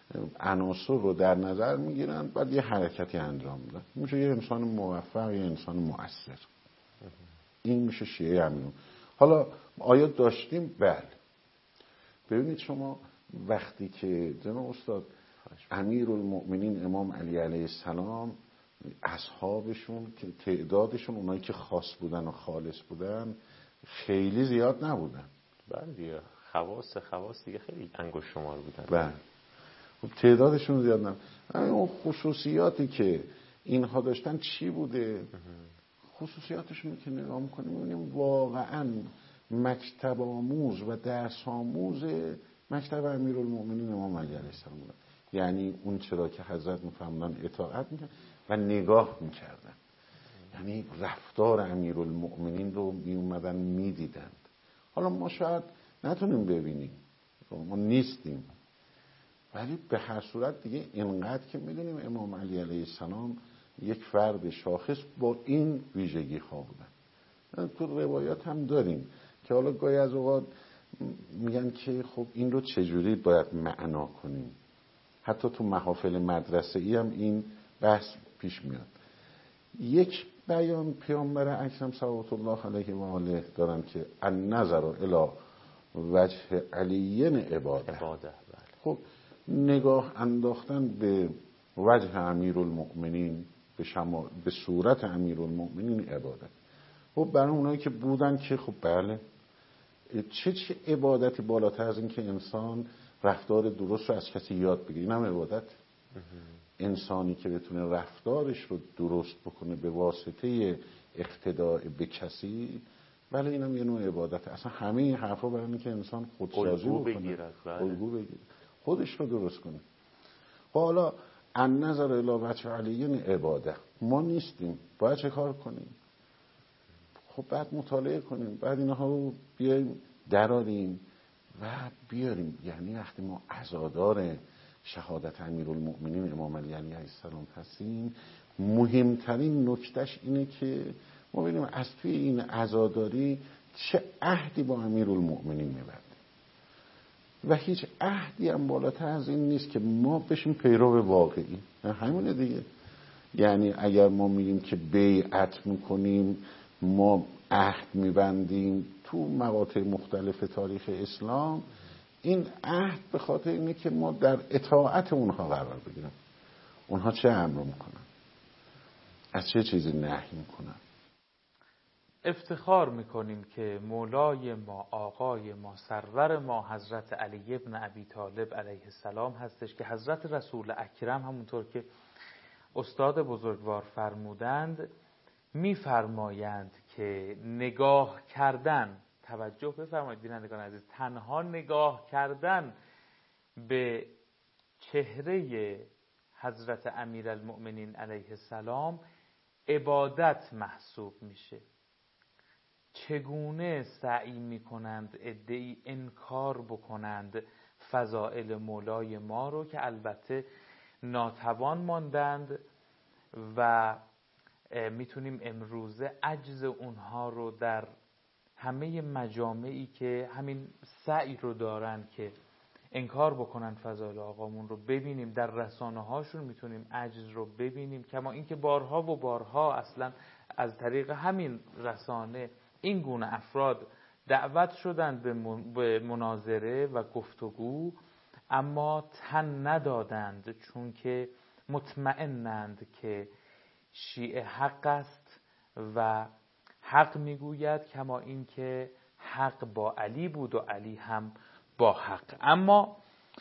عناصر رو در نظر میگیرن بعد یه حرکتی انجام میدن. میشه یه انسان موفق، یه انسان مؤثر. این میشه شیعه امیرالمؤمنین. حالا آیا داشتیم؟ بله. ببینید شما وقتی که جناب استاد امیرالمؤمنین امام علی علیه السلام اصحابشون که تعدادشون اونایی که خاص بودن و خالص بودن خیلی زیاد نبودن. بله دیگه خواص دیگه خیلی انگشت شمار بودن. بله تعدادشون زیاد نبود. اون خصوصیاتی که اینها داشتن چی بوده؟ خصوصیاتشون که نگاه میکنیم میبینیم واقعا مکتب آموز و درس آموز مکتب امیرالمؤمنین امام علی علیه السلام بودن. یعنی اون چرا که حضرت میفهمدن اطاعت میکردن و نگاه میکردن، یعنی رفتار امیرالمؤمنین رو میومدن میدیدند. حالا ما شاید نتونیم ببینیم، ما نیستیم، ولی به هر صورت دیگه اینقدر که میدونیم امام علی علیه السلام یک فرد شاخص با این ویژگی ها بودن. تو روایات هم داریم که حالا گاهی از اوقات میگن که خب این رو چجوری باید معنا کنیم. حتی تو محافل مدرسه‌ای هم این بحث پیش میاد. یک بیان پیامبر اکرم صلوات الله علیه و آله دارن که النظر الی وجه علی عباده. خب نگاه انداختن به وجه امیرالمؤمنین، به صورت امیرالمؤمنین عبادت. خب برای اونایی که بودن که خب بله چه عبادتی بالاتر از این که انسان رفتار درست رو از کسی یاد بگیره؟ این هم عبادت. انسانی که بتونه رفتارش رو درست بکنه به واسطه اقتداء به کسی، بله اینم یه نوع عبادت. اصلا همه این حرفا برای اینه که انسان خودسازی بکنه، الگو بگیره، خودش رو درست کنه. حالا النظر الی وجه علی عباده. ما نیستیم، باید چه کار کنیم؟ خب بعد مطالعه کنیم، بعد اینها رو بیاریم دراریم و بیاریم. یعنی وقتی ما عزادار شهادت امیرالمؤمنین امام علی علیه السلام هستیم، مهمترین نکتهش اینه که ما ببینیم از توی این عزاداری چه عهدی با امیرالمؤمنین میبرد و هیچ عهدی هم بالاتر از این نیست که ما بشیم پیرو واقعی. همونه دیگه. یعنی اگر ما میگیم که بیعت میکنیم، ما عهد میبندیم تو مقاطع مختلف تاریخ اسلام، این عهد به خاطر اینه که ما در اطاعت اونها قرار بگیریم. اونها چه امر میکنن، از چه چیزی نهی میکنن. افتخار میکنیم که مولای ما، آقای ما، سرور ما حضرت علی ابن ابی طالب علیه السلام هستش که حضرت رسول اکرم همونطور که استاد بزرگوار فرمودند میفرمایند که نگاه کردن، توجه بفرمایید بینندگان عزیز، تنها نگاه کردن به چهره حضرت امیرالمؤمنین علیه السلام عبادت محسوب میشه. چگونه سعی میکنند عده‌ای انکار بکنند فضائل مولای ما رو که البته ناتوان ماندند و میتونیم امروزه عجز اونها رو در همه مجامعی که همین سعی رو دارن که انکار بکنن فضائل آقامون رو ببینیم، در رسانه هاشون میتونیم عجز رو ببینیم، کما اینکه بارها و بارها اصلا از طریق همین رسانه این گونه افراد دعوت شدند به مناظره و گفتگو، اما تن ندادند، چون که مطمئنند که شیعه حق است و حق میگوید، کما اینکه حق با علی بود و علی هم با حق. اما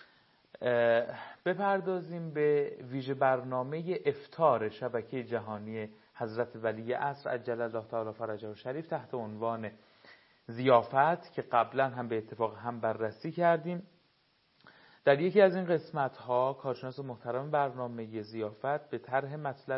بپردازیم به ویژه برنامه افطار شبکه جهانی حضرت ولی عصر عجل الله تعالی فرجه الشریف تحت عنوان ضیافت که قبلا هم به اتفاق هم بررسی کردیم. در یکی از این قسمت ها کارشناس محترم برنامه ضیافت به طرح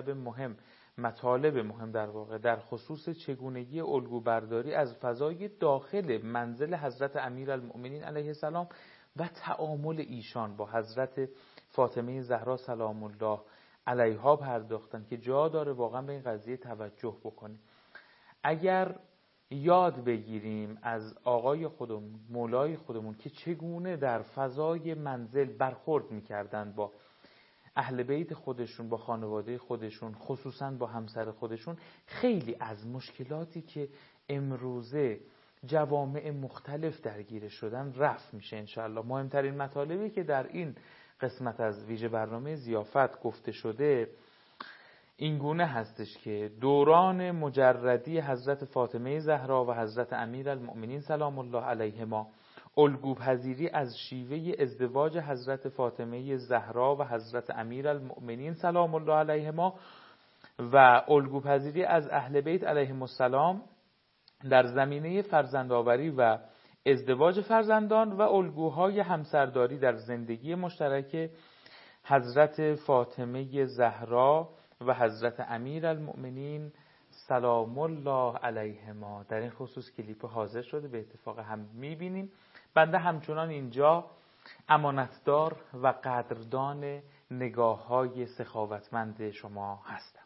مطالب مهم در واقع در خصوص چگونگی الگو برداری از فضای داخل منزل حضرت امیرالمؤمنین علیه السلام و تعامل ایشان با حضرت فاطمه زهرا سلام الله علیها پرداختن که جا داره واقعا به این قضیه توجه بکنیم. اگر یاد بگیریم از آقای خودمون، مولای خودمون که چگونه در فضای منزل برخورد میکردن با اهل بیت خودشون، با خانواده خودشون، خصوصا با همسر خودشون، خیلی از مشکلاتی که امروزه جوامع مختلف درگیر شدن رفع میشه انشاءالله. مهمترین مطالبی که در این قسمت از ویژه برنامه ضیافت گفته شده این گونه هستش که دوران مجردی حضرت فاطمه زهرا و حضرت امیرالمؤمنین سلام الله علیهما، الگوپذیری از شیوه ازدواج حضرت فاطمه زهرا و حضرت امیرالمؤمنین سلام الله علیهما و الگوپذیری از اهل بیت علیهم السلام در زمینه فرزندآوری و ازدواج فرزندان و الگوهای همسرداری در زندگی مشترک حضرت فاطمه زهرا و حضرت امیرالمؤمنین سلام الله علیهما. در این خصوص کلیپ حاضر شده، به اتفاق هم میبینیم. بنده همچنان اینجا امانتدار و قدردان نگاه‌های سخاوتمند شما هستم.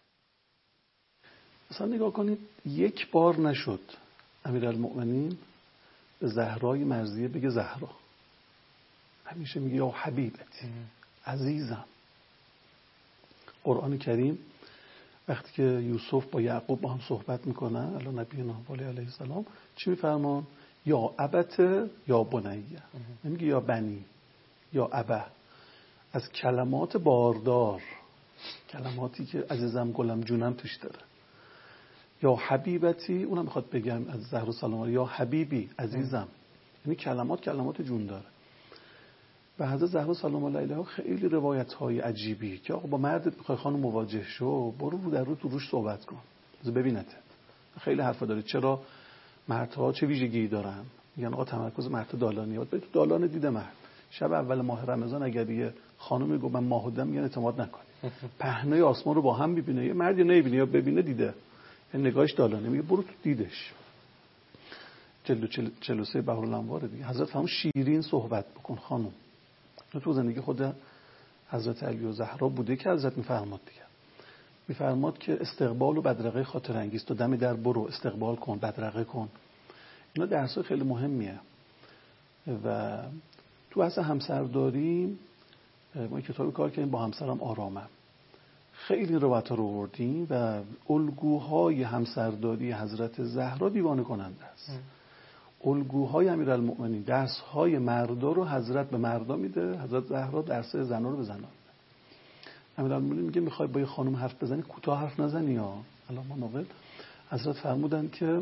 مثلا نگاه کنید، یک بار نشد امیرالمؤمنین به زهرای مرضیه بگه زهرا، همیشه میگه یا حبیبتی، عزیزم. قرآن کریم وقتی که یوسف با یعقوب با هم صحبت میکنن علی نبینا علیه السلام چی میفرمان؟ یا ابت یا بنیه، نمیگه یا بنی یا ابه. از کلمات باردار، کلماتی که عزیزم گلم جونم توش داره. یا حبیبتی، اونم میخواد بگم از زهرا سلام الله، یا حبیبی عزیزم، یعنی کلمات جون داره. و حضرت زهرا سلام الله علیها خیلی روایت‌های عجیبی که آقا با مردت میخوای خانم مواجه شو، برو رو در رو تو روش صحبت کن، ببینتت. خیلی حرفا داره. چرا مردها چه ویژگی دارن؟ میگن آقا تمرکز مرد دالانیه، باید تو دالان دیده مرد. شب اول ماه رمضان اگر یه خانمی گفت من ماهودم، میگن اعتماد نکن. پهنه آسمان رو با هم میبینه، یه مرد نمیبینه یا ببینه دیده، این نگاهش دالانه. میگه برو تو دیدش. 43 بهارالانوار دیگه. حضرت فرمود شیرین صحبت بکن خانم. تو زندگی خود حضرت علی و زهرا بوده که حضرت میفرماد دیگه. میفرماد که استقبال و بدرقه خاطر انگیز، تو دم در برو استقبال کن، بدرقه کن. اینا درسای خیلی مهمیه. و تو اصلا همسرداری ما کتابی کار کردیم با همسرم آرامم، خیلی روایت‌ها رو آوردیم و الگوهای همسرداری حضرت زهرا دیوانه کننده است. الگوهای امیرالمؤمنین، درس‌های مردا رو حضرت به مردا میده، حضرت زهرا درس زنا رو به زنا میده. امیرالمؤمنین میگه میخوای با یه خانم حرف بزنی کوتاه حرف نزنی یا علامه نقل. حضرت فرمودن که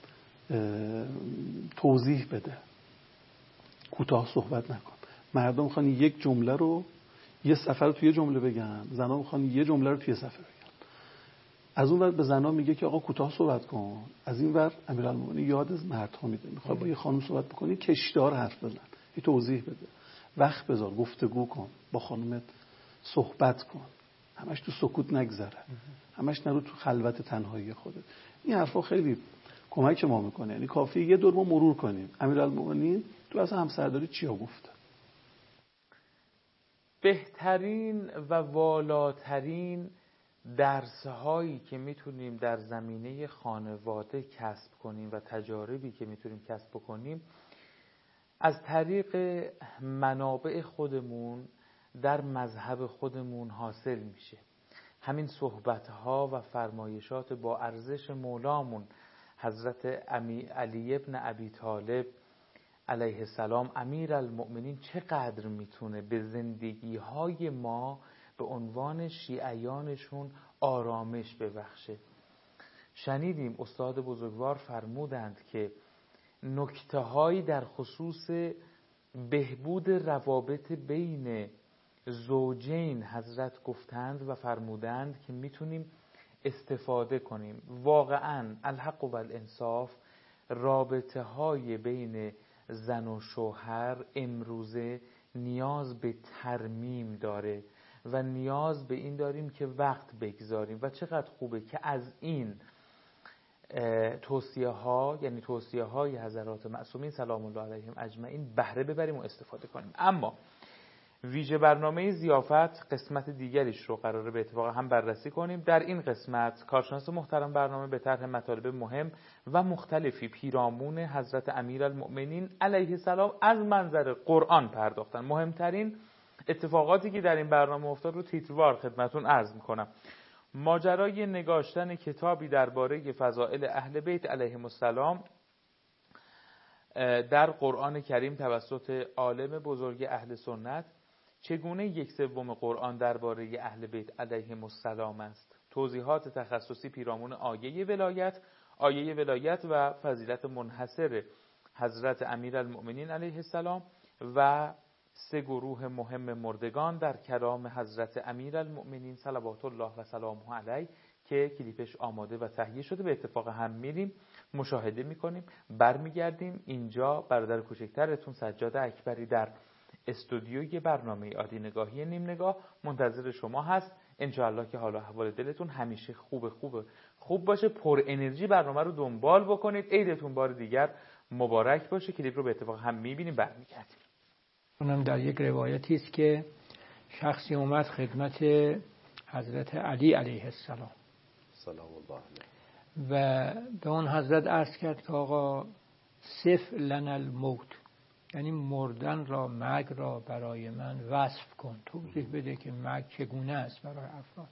توضیح بده، کوتاه صحبت نکن. مردم میخوان یک جمله رو یه صفحه رو توی یه جمله بگن، زنا میخوان یه جمله رو توی صفحه بگن. از اون ور به زنا میگه که آقا کوتاه صحبت کن، از این ور امیرالمؤمنین یاد از مردها میده، میخواد با یه خانم صحبت بکنی کشدار حرف بزن، یه توضیح بده، وقت بذار، گفتگو کن، با خانومت صحبت کن. همش تو سکوت نگذره، همش نرو تو خلوت تنهایی خودت. این حرفا خیلی کمک ما میکنه. یعنی کافیه یه دور ما مرور کنیم امیرالمومنین تو اصلا همسرداری چیا گفته. بهترین و والاترین درس‌هایی که میتونیم در زمینه خانواده کسب کنیم و تجاربی که میتونیم کسب کنیم از طریق منابع خودمون در مذهب خودمون حاصل میشه. همین صحبت‌ها و فرمایشات با ارزش مولامون حضرت علی ابن ابی طالب علیه السلام امیرالمؤمنین چقدر میتونه به زندگی‌های ما به عنوان شیعیانشون آرامش ببخشه. شنیدیم استاد بزرگوار فرمودند که نکته‌هایی در خصوص بهبود روابط بین زوجین حضرت گفتند و فرمودند که میتونیم استفاده کنیم. واقعاً الحق و الانصاف رابطه های بین زن و شوهر امروزه نیاز به ترمیم داره و نیاز به این داریم که وقت بگذاریم و چقدر خوبه که از این توصیه ها، یعنی توصیه های حضرات معصومین سلام الله علیهم اجمعین بهره ببریم و استفاده کنیم. اما ویژه برنامه ضیافت قسمت دیگریش رو قراره به اتفاق هم بررسی کنیم. در این قسمت کارشناس محترم برنامه به طرح مطالب مهم و مختلفی پیرامون حضرت امیرالمؤمنین علیه السلام از منظر قرآن پرداختن. مهمترین اتفاقاتی که در این برنامه افتاد رو تیتروار خدمتون عرض میکنم. ماجرای نگاشتن کتابی درباره فضائل اهل بیت علیهم السلام در قرآن کریم توسط عالم بزرگ اهل سنت، چگونه 1/3 قرآن درباره اهل بیت علیهم السلام است. توضیحات تخصصی پیرامون آیه ولایت و فضیلت منحصر حضرت امیرالمؤمنین علیه السلام و 3 گروه مهم مردگان در کلام حضرت امیرالمؤمنین صلوات الله و سلامه علیه که کلیپش آماده و تهیه شده. به اتفاق هم میریم مشاهده میکنیم، برمیگردیم. اینجا برادر کوچکترتون سجاد اکبری در استودیوی برنامه عادی نگاهی نیم نگاه منتظر شما هست. انشاءالله که حال و احوال دلتون همیشه خوب باشه، پر انرژی برنامه رو دنبال بکنید. عیدتون بار دیگر مبارک باشه. کلیپ رو به اتفاق هم میبینیم، برمیگردیم. اونم در یک روایتی است که شخصی اومد خدمت حضرت علی علیه السلام سلام الله علیه و به اون حضرت عرض کرد که آقا صف لنا الموت، یعنی مردن را، مرگ را برای من وصف کن، توضیح بده که مرگ چگونه است برای افراد.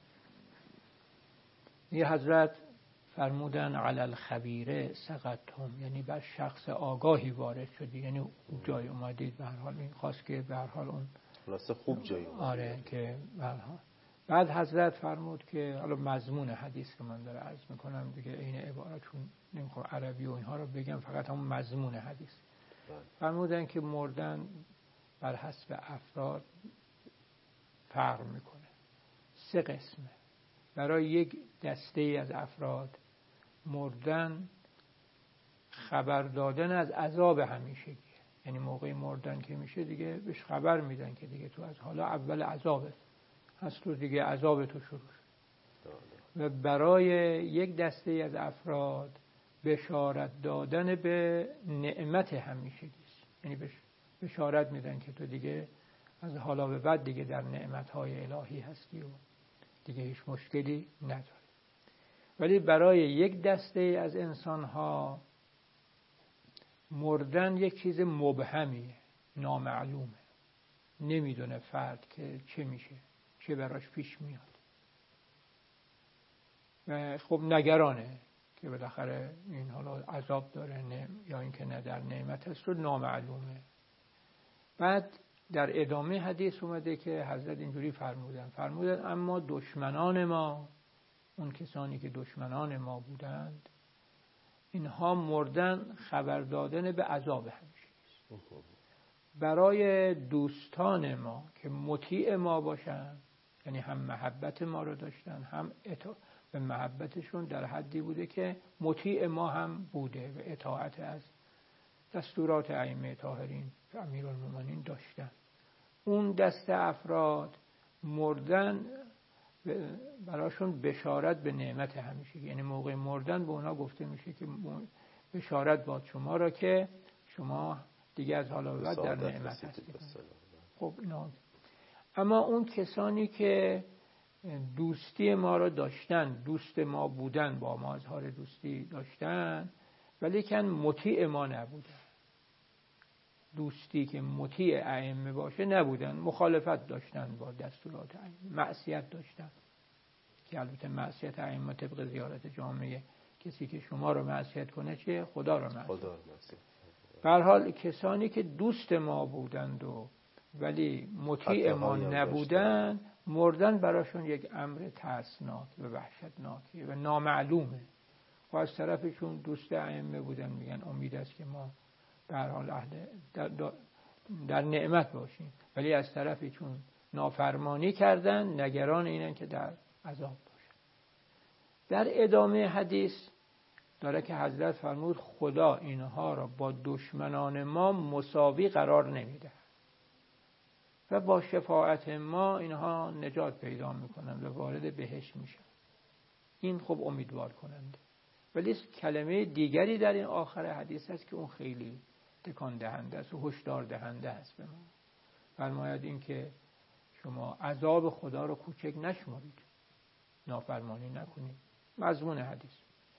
یه حضرت فرمودن علی الخبیره سقطتم، یعنی بر شخص آگاهی وارد شدی، یعنی جای اومدید به هر حال. این خواست که به هر حال اون خلاصه خوب جایی اومدید. آره که به هر حال. بعد حضرت فرمود که حالا مضمون حدیث که من داره عرض میکنم دیگه این عبارت چون نمیخوام عربی و اینها رو بگم، فقط همون مضمون حدیث. فرمودن که مردن بر حسب افراد فرق میکنه. 3 قسمه. برای یک دسته از افراد مردن خبر دادن از عذاب همیشگیه، یعنی موقع مردن که میشه دیگه بهش خبر میدن که دیگه تو از حالا اول عذابت هست، تو دیگه عذاب تو شروع شد. و برای یک دسته از افراد بشارت دادن به نعمت همیشگی است، یعنی بشارت میدن که تو دیگه از حالا به بعد دیگه در نعمتهای الهی هستی و دیگه هیچ مشکلی نداری. ولی برای یک دسته از انسان‌ها مردن یک چیز مبهمیه، نامعلومه، نمیدونه فرد که چه میشه، چه براش پیش میاد و خب نگرانه که بالاخره این حالا عذاب داره یا اینکه نه در نعمت هست و نامعلومه. بعد در ادامه حدیث اومده که حضرت اینجوری فرمودن اما دشمنان ما، اون کسانی که دشمنان ما بودند، اینها مردن خبر دادن به عذاب همیشه. برای دوستان ما که مطیع ما باشن، یعنی هم محبت ما رو داشتن، هم به محبتشون در حدی بوده که مطیع ما هم بوده و اطاعت از دستورات ائمه طاهرین امیرالمومنین داشتن. اون دسته افراد مردن براشون بشارت به نعمت همیشه، یعنی موقع مردن به اونا گفته میشه که بشارت باد شما را که شما دیگه از حالا به بعد در نعمت هستید. خب اینا. اما اون کسانی که دوستی ما را داشتن، دوست ما بودن، با ما اظهار دوستی داشتن ولی کن مطیع ما نبودن، دوستی که مطیع ائمه باشه نبودن، مخالفت داشتن با دستورات ائمه، معصیت داشتن که البته معصیت ائمه طبق زیارت جامعه کسی که شما رو معصیت کنه چه؟ خدا رو معصیت. به هر حال کسانی که دوست ما بودند و ولی مطیع ما نبودن، مردن براشون یک امر ترسناک و وحشتناکه و نامعلومه. و از طرفشون دوست ائمه بودن، میگن امید است که ما به هر حال در نعمت باشیم، ولی از طرفشون نافرمانی کردن، نگران اینن که در عذاب باشن. در ادامه حدیث داره که حضرت فرمود خدا اینها را با دشمنان ما مساوی قرار نمیده و با شفاعت ما اینها نجات پیدا میکنن و وارد بهشت میشن. این خب امیدوار کننده. ولی کلمه دیگری در این آخر حدیث هست که اون خیلی تکان دهنده است و هشدار دهنده است به ما. فرماید این که شما عذاب خدا رو کوچک نشمارید، نافرمانی نکنید. مضمون حدیث.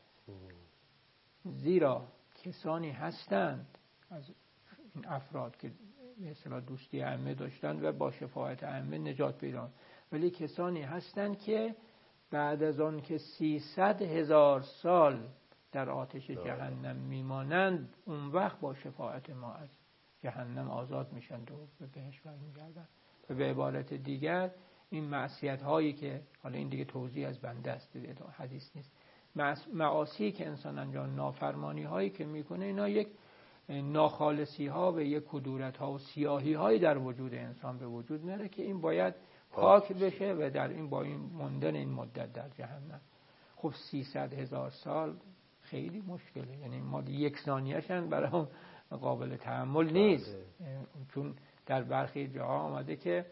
زیرا کسانی هستند از این افراد که به اصطلاح دوستی ائمه داشتند و با شفاعت ائمه نجات پیدا، ولی کسانی هستند که بعد از آن که 300,000 سال در آتش جهنم میمانند، اون وقت با شفاعت ما از جهنم آزاد میشند و به بهشت برمیگردند. و به عبارت دیگر این معصیت هایی که حالا این دیگه توضیح از بنده است، حدیث نیست، معاصی که انسان انجام، نافرمانی هایی که میکنه، اینا یک ناخالصی ها و یک کدورت ها و سیاهی هایی در وجود انسان به وجود میاره که این باید پاک بشه و در این با این موندن این مدت در جهنم. خب 300,000 سال خیلی مشکله، یعنی ما یک ثانیه‌اش هم برای هم قابل تحمل نیست. چون در برخی جاها آمده که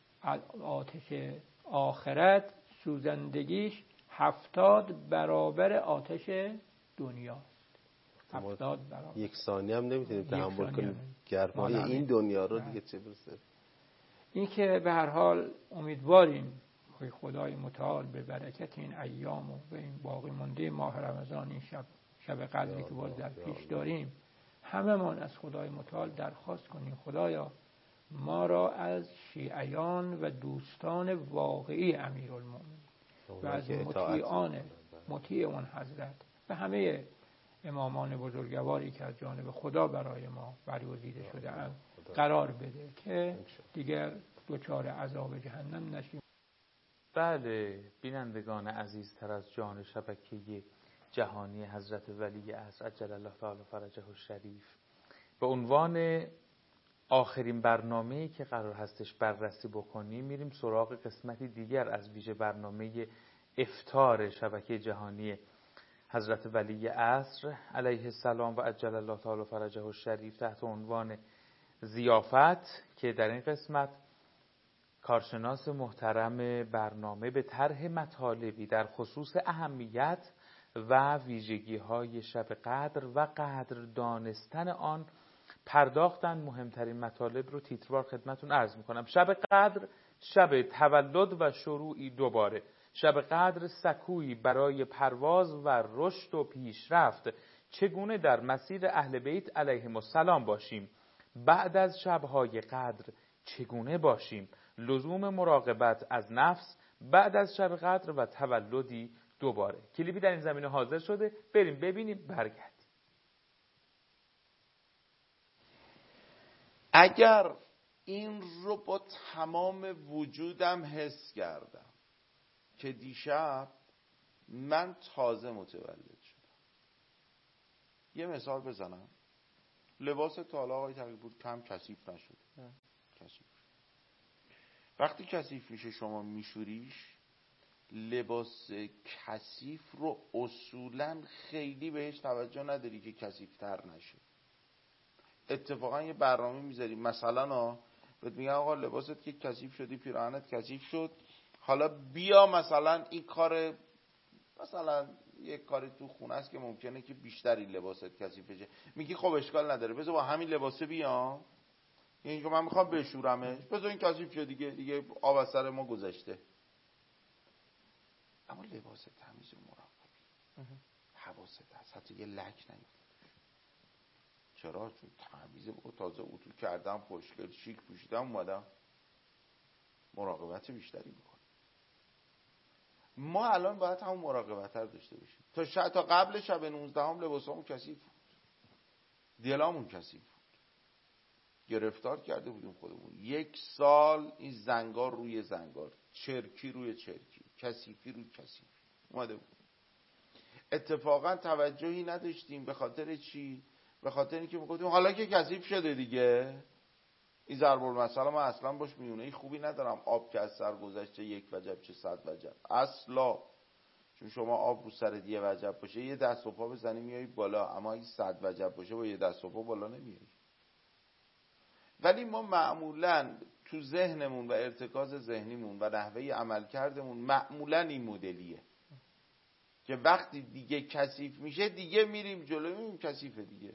آتش آخرت سوزندگیش 70 برابر آتش دنیاست. 70 برابر. یک ثانیه هم نمیتونیم تحمل کنیم گرمای این دنیا رو، دیگه چه برسه. این که به هر حال امیدواریم که خدای متعال به برکت این ایام و به این باقی مانده ماه رمضان، این شب قدری که باز در پیش داریم، همه ما از خدای متعال درخواست کنیم خدایا ما را از شیعیان و دوستان واقعی امیرالمومنین و از مطیع اون حضرت و همه امامان بزرگواری که از جانب خدا برای ما برگزیده شده اند قرار بده که دیگر دچار عذاب جهنم نشیم. بله بینندگان عزیزتر از جان شبکه جهانی حضرت ولی عصر عجل الله تعالی فرجه الشریف، به عنوان آخرین برنامه‌ای که قرار هستش بررسی بکنیم، میریم سراغ قسمتی دیگر از ویژه برنامه افطار شبکه جهانی حضرت ولی عصر علیه السلام و عجل الله تعالی فرجه الشریف، تحت عنوان ضیافت، که در این قسمت کارشناس محترم برنامه به طرح مطالبی در خصوص اهمیت و ویژگی‌های شب قدر و قدر دانستن آن پرداختن. مهمترین مطالب رو تیتروار خدمتون عرض میکنم. شب قدر شب تولد و شروعی دوباره، شب قدر سکویی برای پرواز و رشد و پیشرفت. چگونه در مسیر اهل بیت علیهم السلام باشیم، بعد از شبهای قدر چگونه باشیم، لزوم مراقبت از نفس بعد از شب قدر و تولدی دوباره. کلیپی در این زمینه حاضر شده، بریم ببینیم برگردیم. اگر این رو با تمام وجودم حس کردم که دیشب من تازه متولد شدم، یه مثال بزنم. لباس تالا آقای تقی‌پور کم کثیف نشد، کثیف. وقتی کثیف میشه شما میشوریش، لباس کثیف رو اصولا خیلی بهش توجه نداری که کثیف‌تر نشه. اتفاقا یه برنامه میذاری، مثلا بهت میگن آقا لباست که کثیف شدی، پیراهنت کثیف شد، حالا بیا مثلا این کار، مثلا یک کاری تو خونه است که ممکنه که بیشتری لباست کثیف بشه، میگی خب اشکال نداره بذار با همین لباسه بیام، یعنی که من میخوام بشورمش، بذار این کثیف شه دیگه آب از سر ما گذشته. اما لباس تمیز و مراقبی حواست هست، حتی یه لک نیفته. چرا؟ چون تمیزه، تازه اتو کردم، خوشگل شیک پوشیدم اومدم، مراقبت بیشتری میکنم. ما الان باید همون مراقبت رو داشته باشیم. تا قبل شب 19 لباسامون کثیف بود، دلامون کثیف بود، گرفتار کرده بودیم خودمون. 1 سال این زنگار روی زنگار، چرکی روی چرکی، کثیفی روی کثیفی اومده بود. اتفاقا توجهی نداشتیم. به خاطر چی؟ به خاطر اینکه میگفتیم حالا که کثیف شده دیگه، این ضرب المثل من اصلا باش میونه خوبی ندارم، آب که از سر گذشته 1 وجب چه 100 وجب، اصلا. چون شما آب رو سر 1 وجب باشه یه دست و پا بزنی میای بالا، اما این 100 وجب باشه با یه دست و پا بالا نمیای. ولی ما معمولاً تو ذهنمون و ارتکاز ذهنیمون و نحوه عملکردمون معمولاً این مدلیه که وقتی دیگه کثیف میشه دیگه میریم جلو، میریم کثیفه دیگه.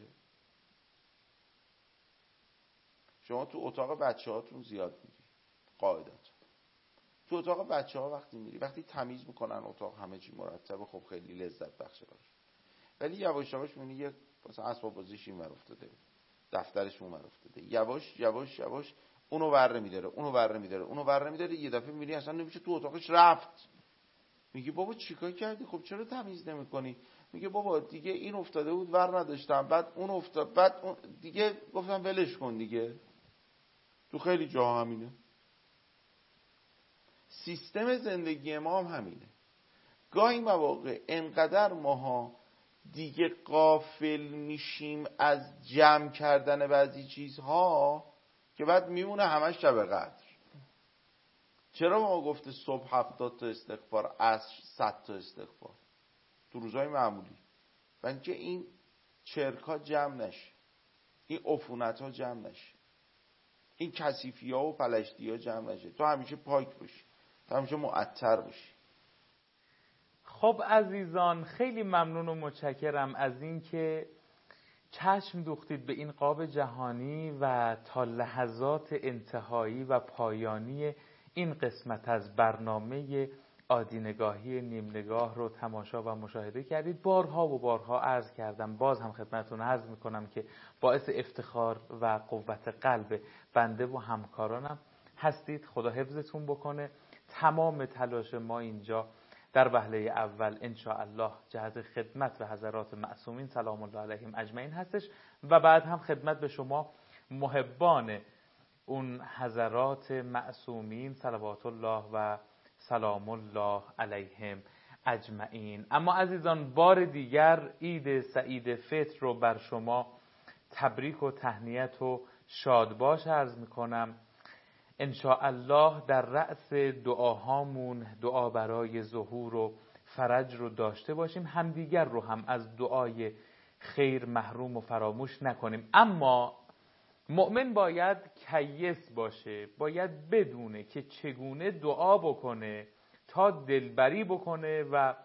شما تو اتاق بچه هاتون زیاد میری، قاعدت تو اتاق بچه ها وقتی میری، وقتی تمیز میکنن اتاق، همه چی مرتبه، خب خیلی لذت بخشه براش. ولی یواش یواش میبینی یه مثلا اسباب بازیش اینور افتاده، دفترش اونور افتاده، یواش یواش یواش اونو ور نمیداره، یه دفعه میبینی اصلا نمیشه تو اتاقش رفت. میگی بابا چیکار کردی؟ خب چرا تمیز نمیکنی؟ میگه بابا دیگه این افتاده بود ور نداشتم، بعد اون افتاد، بعد اون دیگه گفتم ولش کن دیگه. تو خیلی جاها همینه. سیستم زندگی ما هم همینه. گاهی مواقع انقدر ماها دیگه غافل میشیم از جمع کردن بعضی چیزها که بعد میمونه همش شب قدر. چرا ما گفته صبح 70 تا استغفار، عصر 100 تا استغفار تو روزهای معمولی؟ برای اینکه این چرکا جمع نشه، این عفونت ها جمع نشه، این کثیفی ها و پلشتی ها جمع نشه، تو همیشه پاک باشی، تو همیشه معطر باشی. خب عزیزان، خیلی ممنون و متشکرم از اینکه چشم دوختید به این قاب جهانی و تا لحظات انتهایی و پایانی این قسمت از برنامه آدینگاهی نیم نگاه رو تماشا و مشاهده کردید. بارها و بارها عرض کردم، باز هم خدمتتون عرض میکنم که باعث افتخار و قوت قلب بنده و همکارانم هستید. خدا حفظتون بکنه. تمام تلاش ما اینجا در وهله اول انشاءالله جهت خدمت به حضرات معصومین سلام الله علیهم اجمعین هستش و بعد هم خدمت به شما محبان اون حضرات معصومین صلوات الله و سلام الله علیهم اجمعین. اما عزیزان، بار دیگر عید سعید فطر رو بر شما تبریک و تهنیت و شادباش عرض میکنم. انشاءالله در رأس دعاهامون دعا برای ظهور و فرج رو داشته باشیم، همدیگر رو هم از دعای خیر محروم و فراموش نکنیم. اما مؤمن باید کیس باشه، باید بدونه که چگونه دعا بکنه تا دلبری بکنه و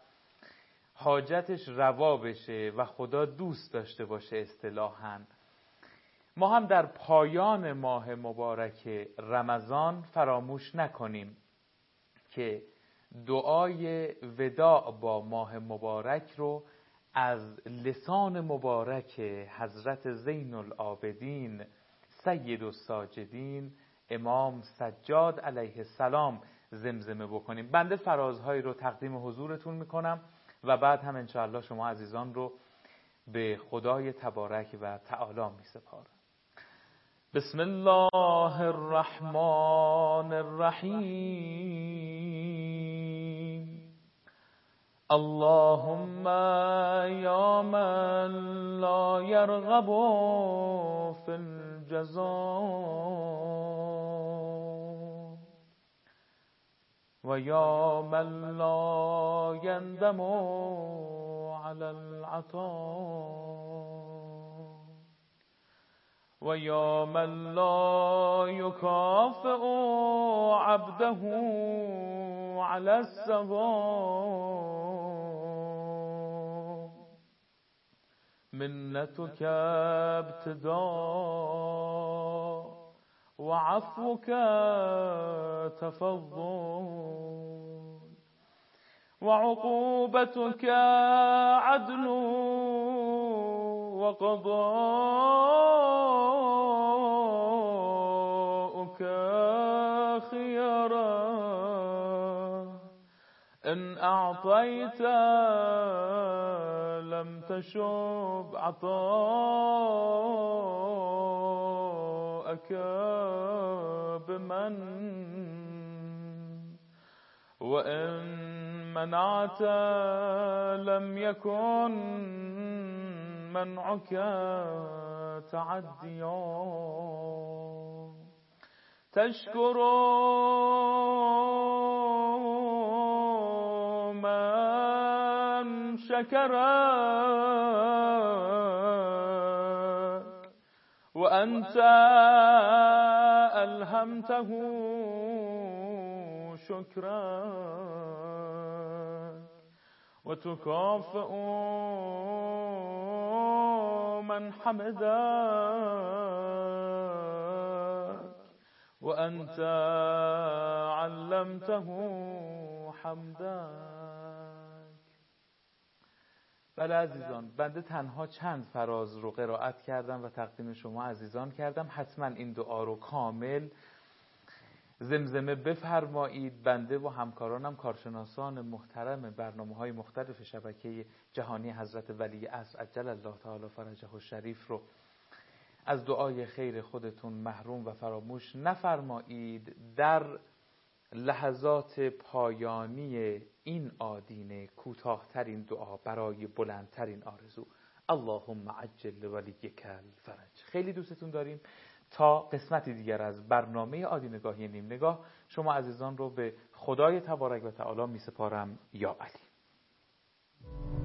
حاجتش روا بشه و خدا دوست داشته باشه. اصطلاحاً ما هم در پایان ماه مبارک رمضان فراموش نکنیم که دعای وداع با ماه مبارک رو از لسان مبارک حضرت زین العابدین سید الساجدین امام سجاد علیه السلام زمزمه بکنیم. بنده فرازهایی رو تقدیم حضورتون میکنم و بعد هم انشاءالله شما عزیزان رو به خدای تبارک و تعالی میسپارم. بسم الله الرحمن الرحیم. اللهم یا من لا یرغب فی الجزاء و یا من لا یندم علی العطاء و یا من لا یکافئ عبده علی السوا منتک ابتداء و عفوک تفضل و عقوبتک عدل و قضاؤک خیرا ان اعطیت لم تشب عطاءك بمن وإن منعت لم يكن منعك تعديا تشكر من شكرك وأنت ألهمته شكرك وتكافئ من حمدك وأنت علمته حمدك. بله عزیزان، بنده تنها چند فراز رو قرائت کردم و تقدیم شما عزیزان کردم. حتما این دعا رو کامل زمزمه بفرمایید. بنده و همکارانم کارشناسان محترم برنامه‌های مختلف شبکه جهانی حضرت ولی عصر عجل الله تعالی فرجه الشریف رو از دعای خیر خودتون محروم و فراموش نفرمایید. در لحظات پایانی این آدینه کوتاه‌ترین دعا برای بلندترین آرزو: اللهم عجل ولیک الفرج. خیلی دوستتون داریم. تا قسمتی دیگر از برنامه آدینگاهی نیم نگاه شما عزیزان رو به خدای تبارک و تعالی می سپارم. یا علی.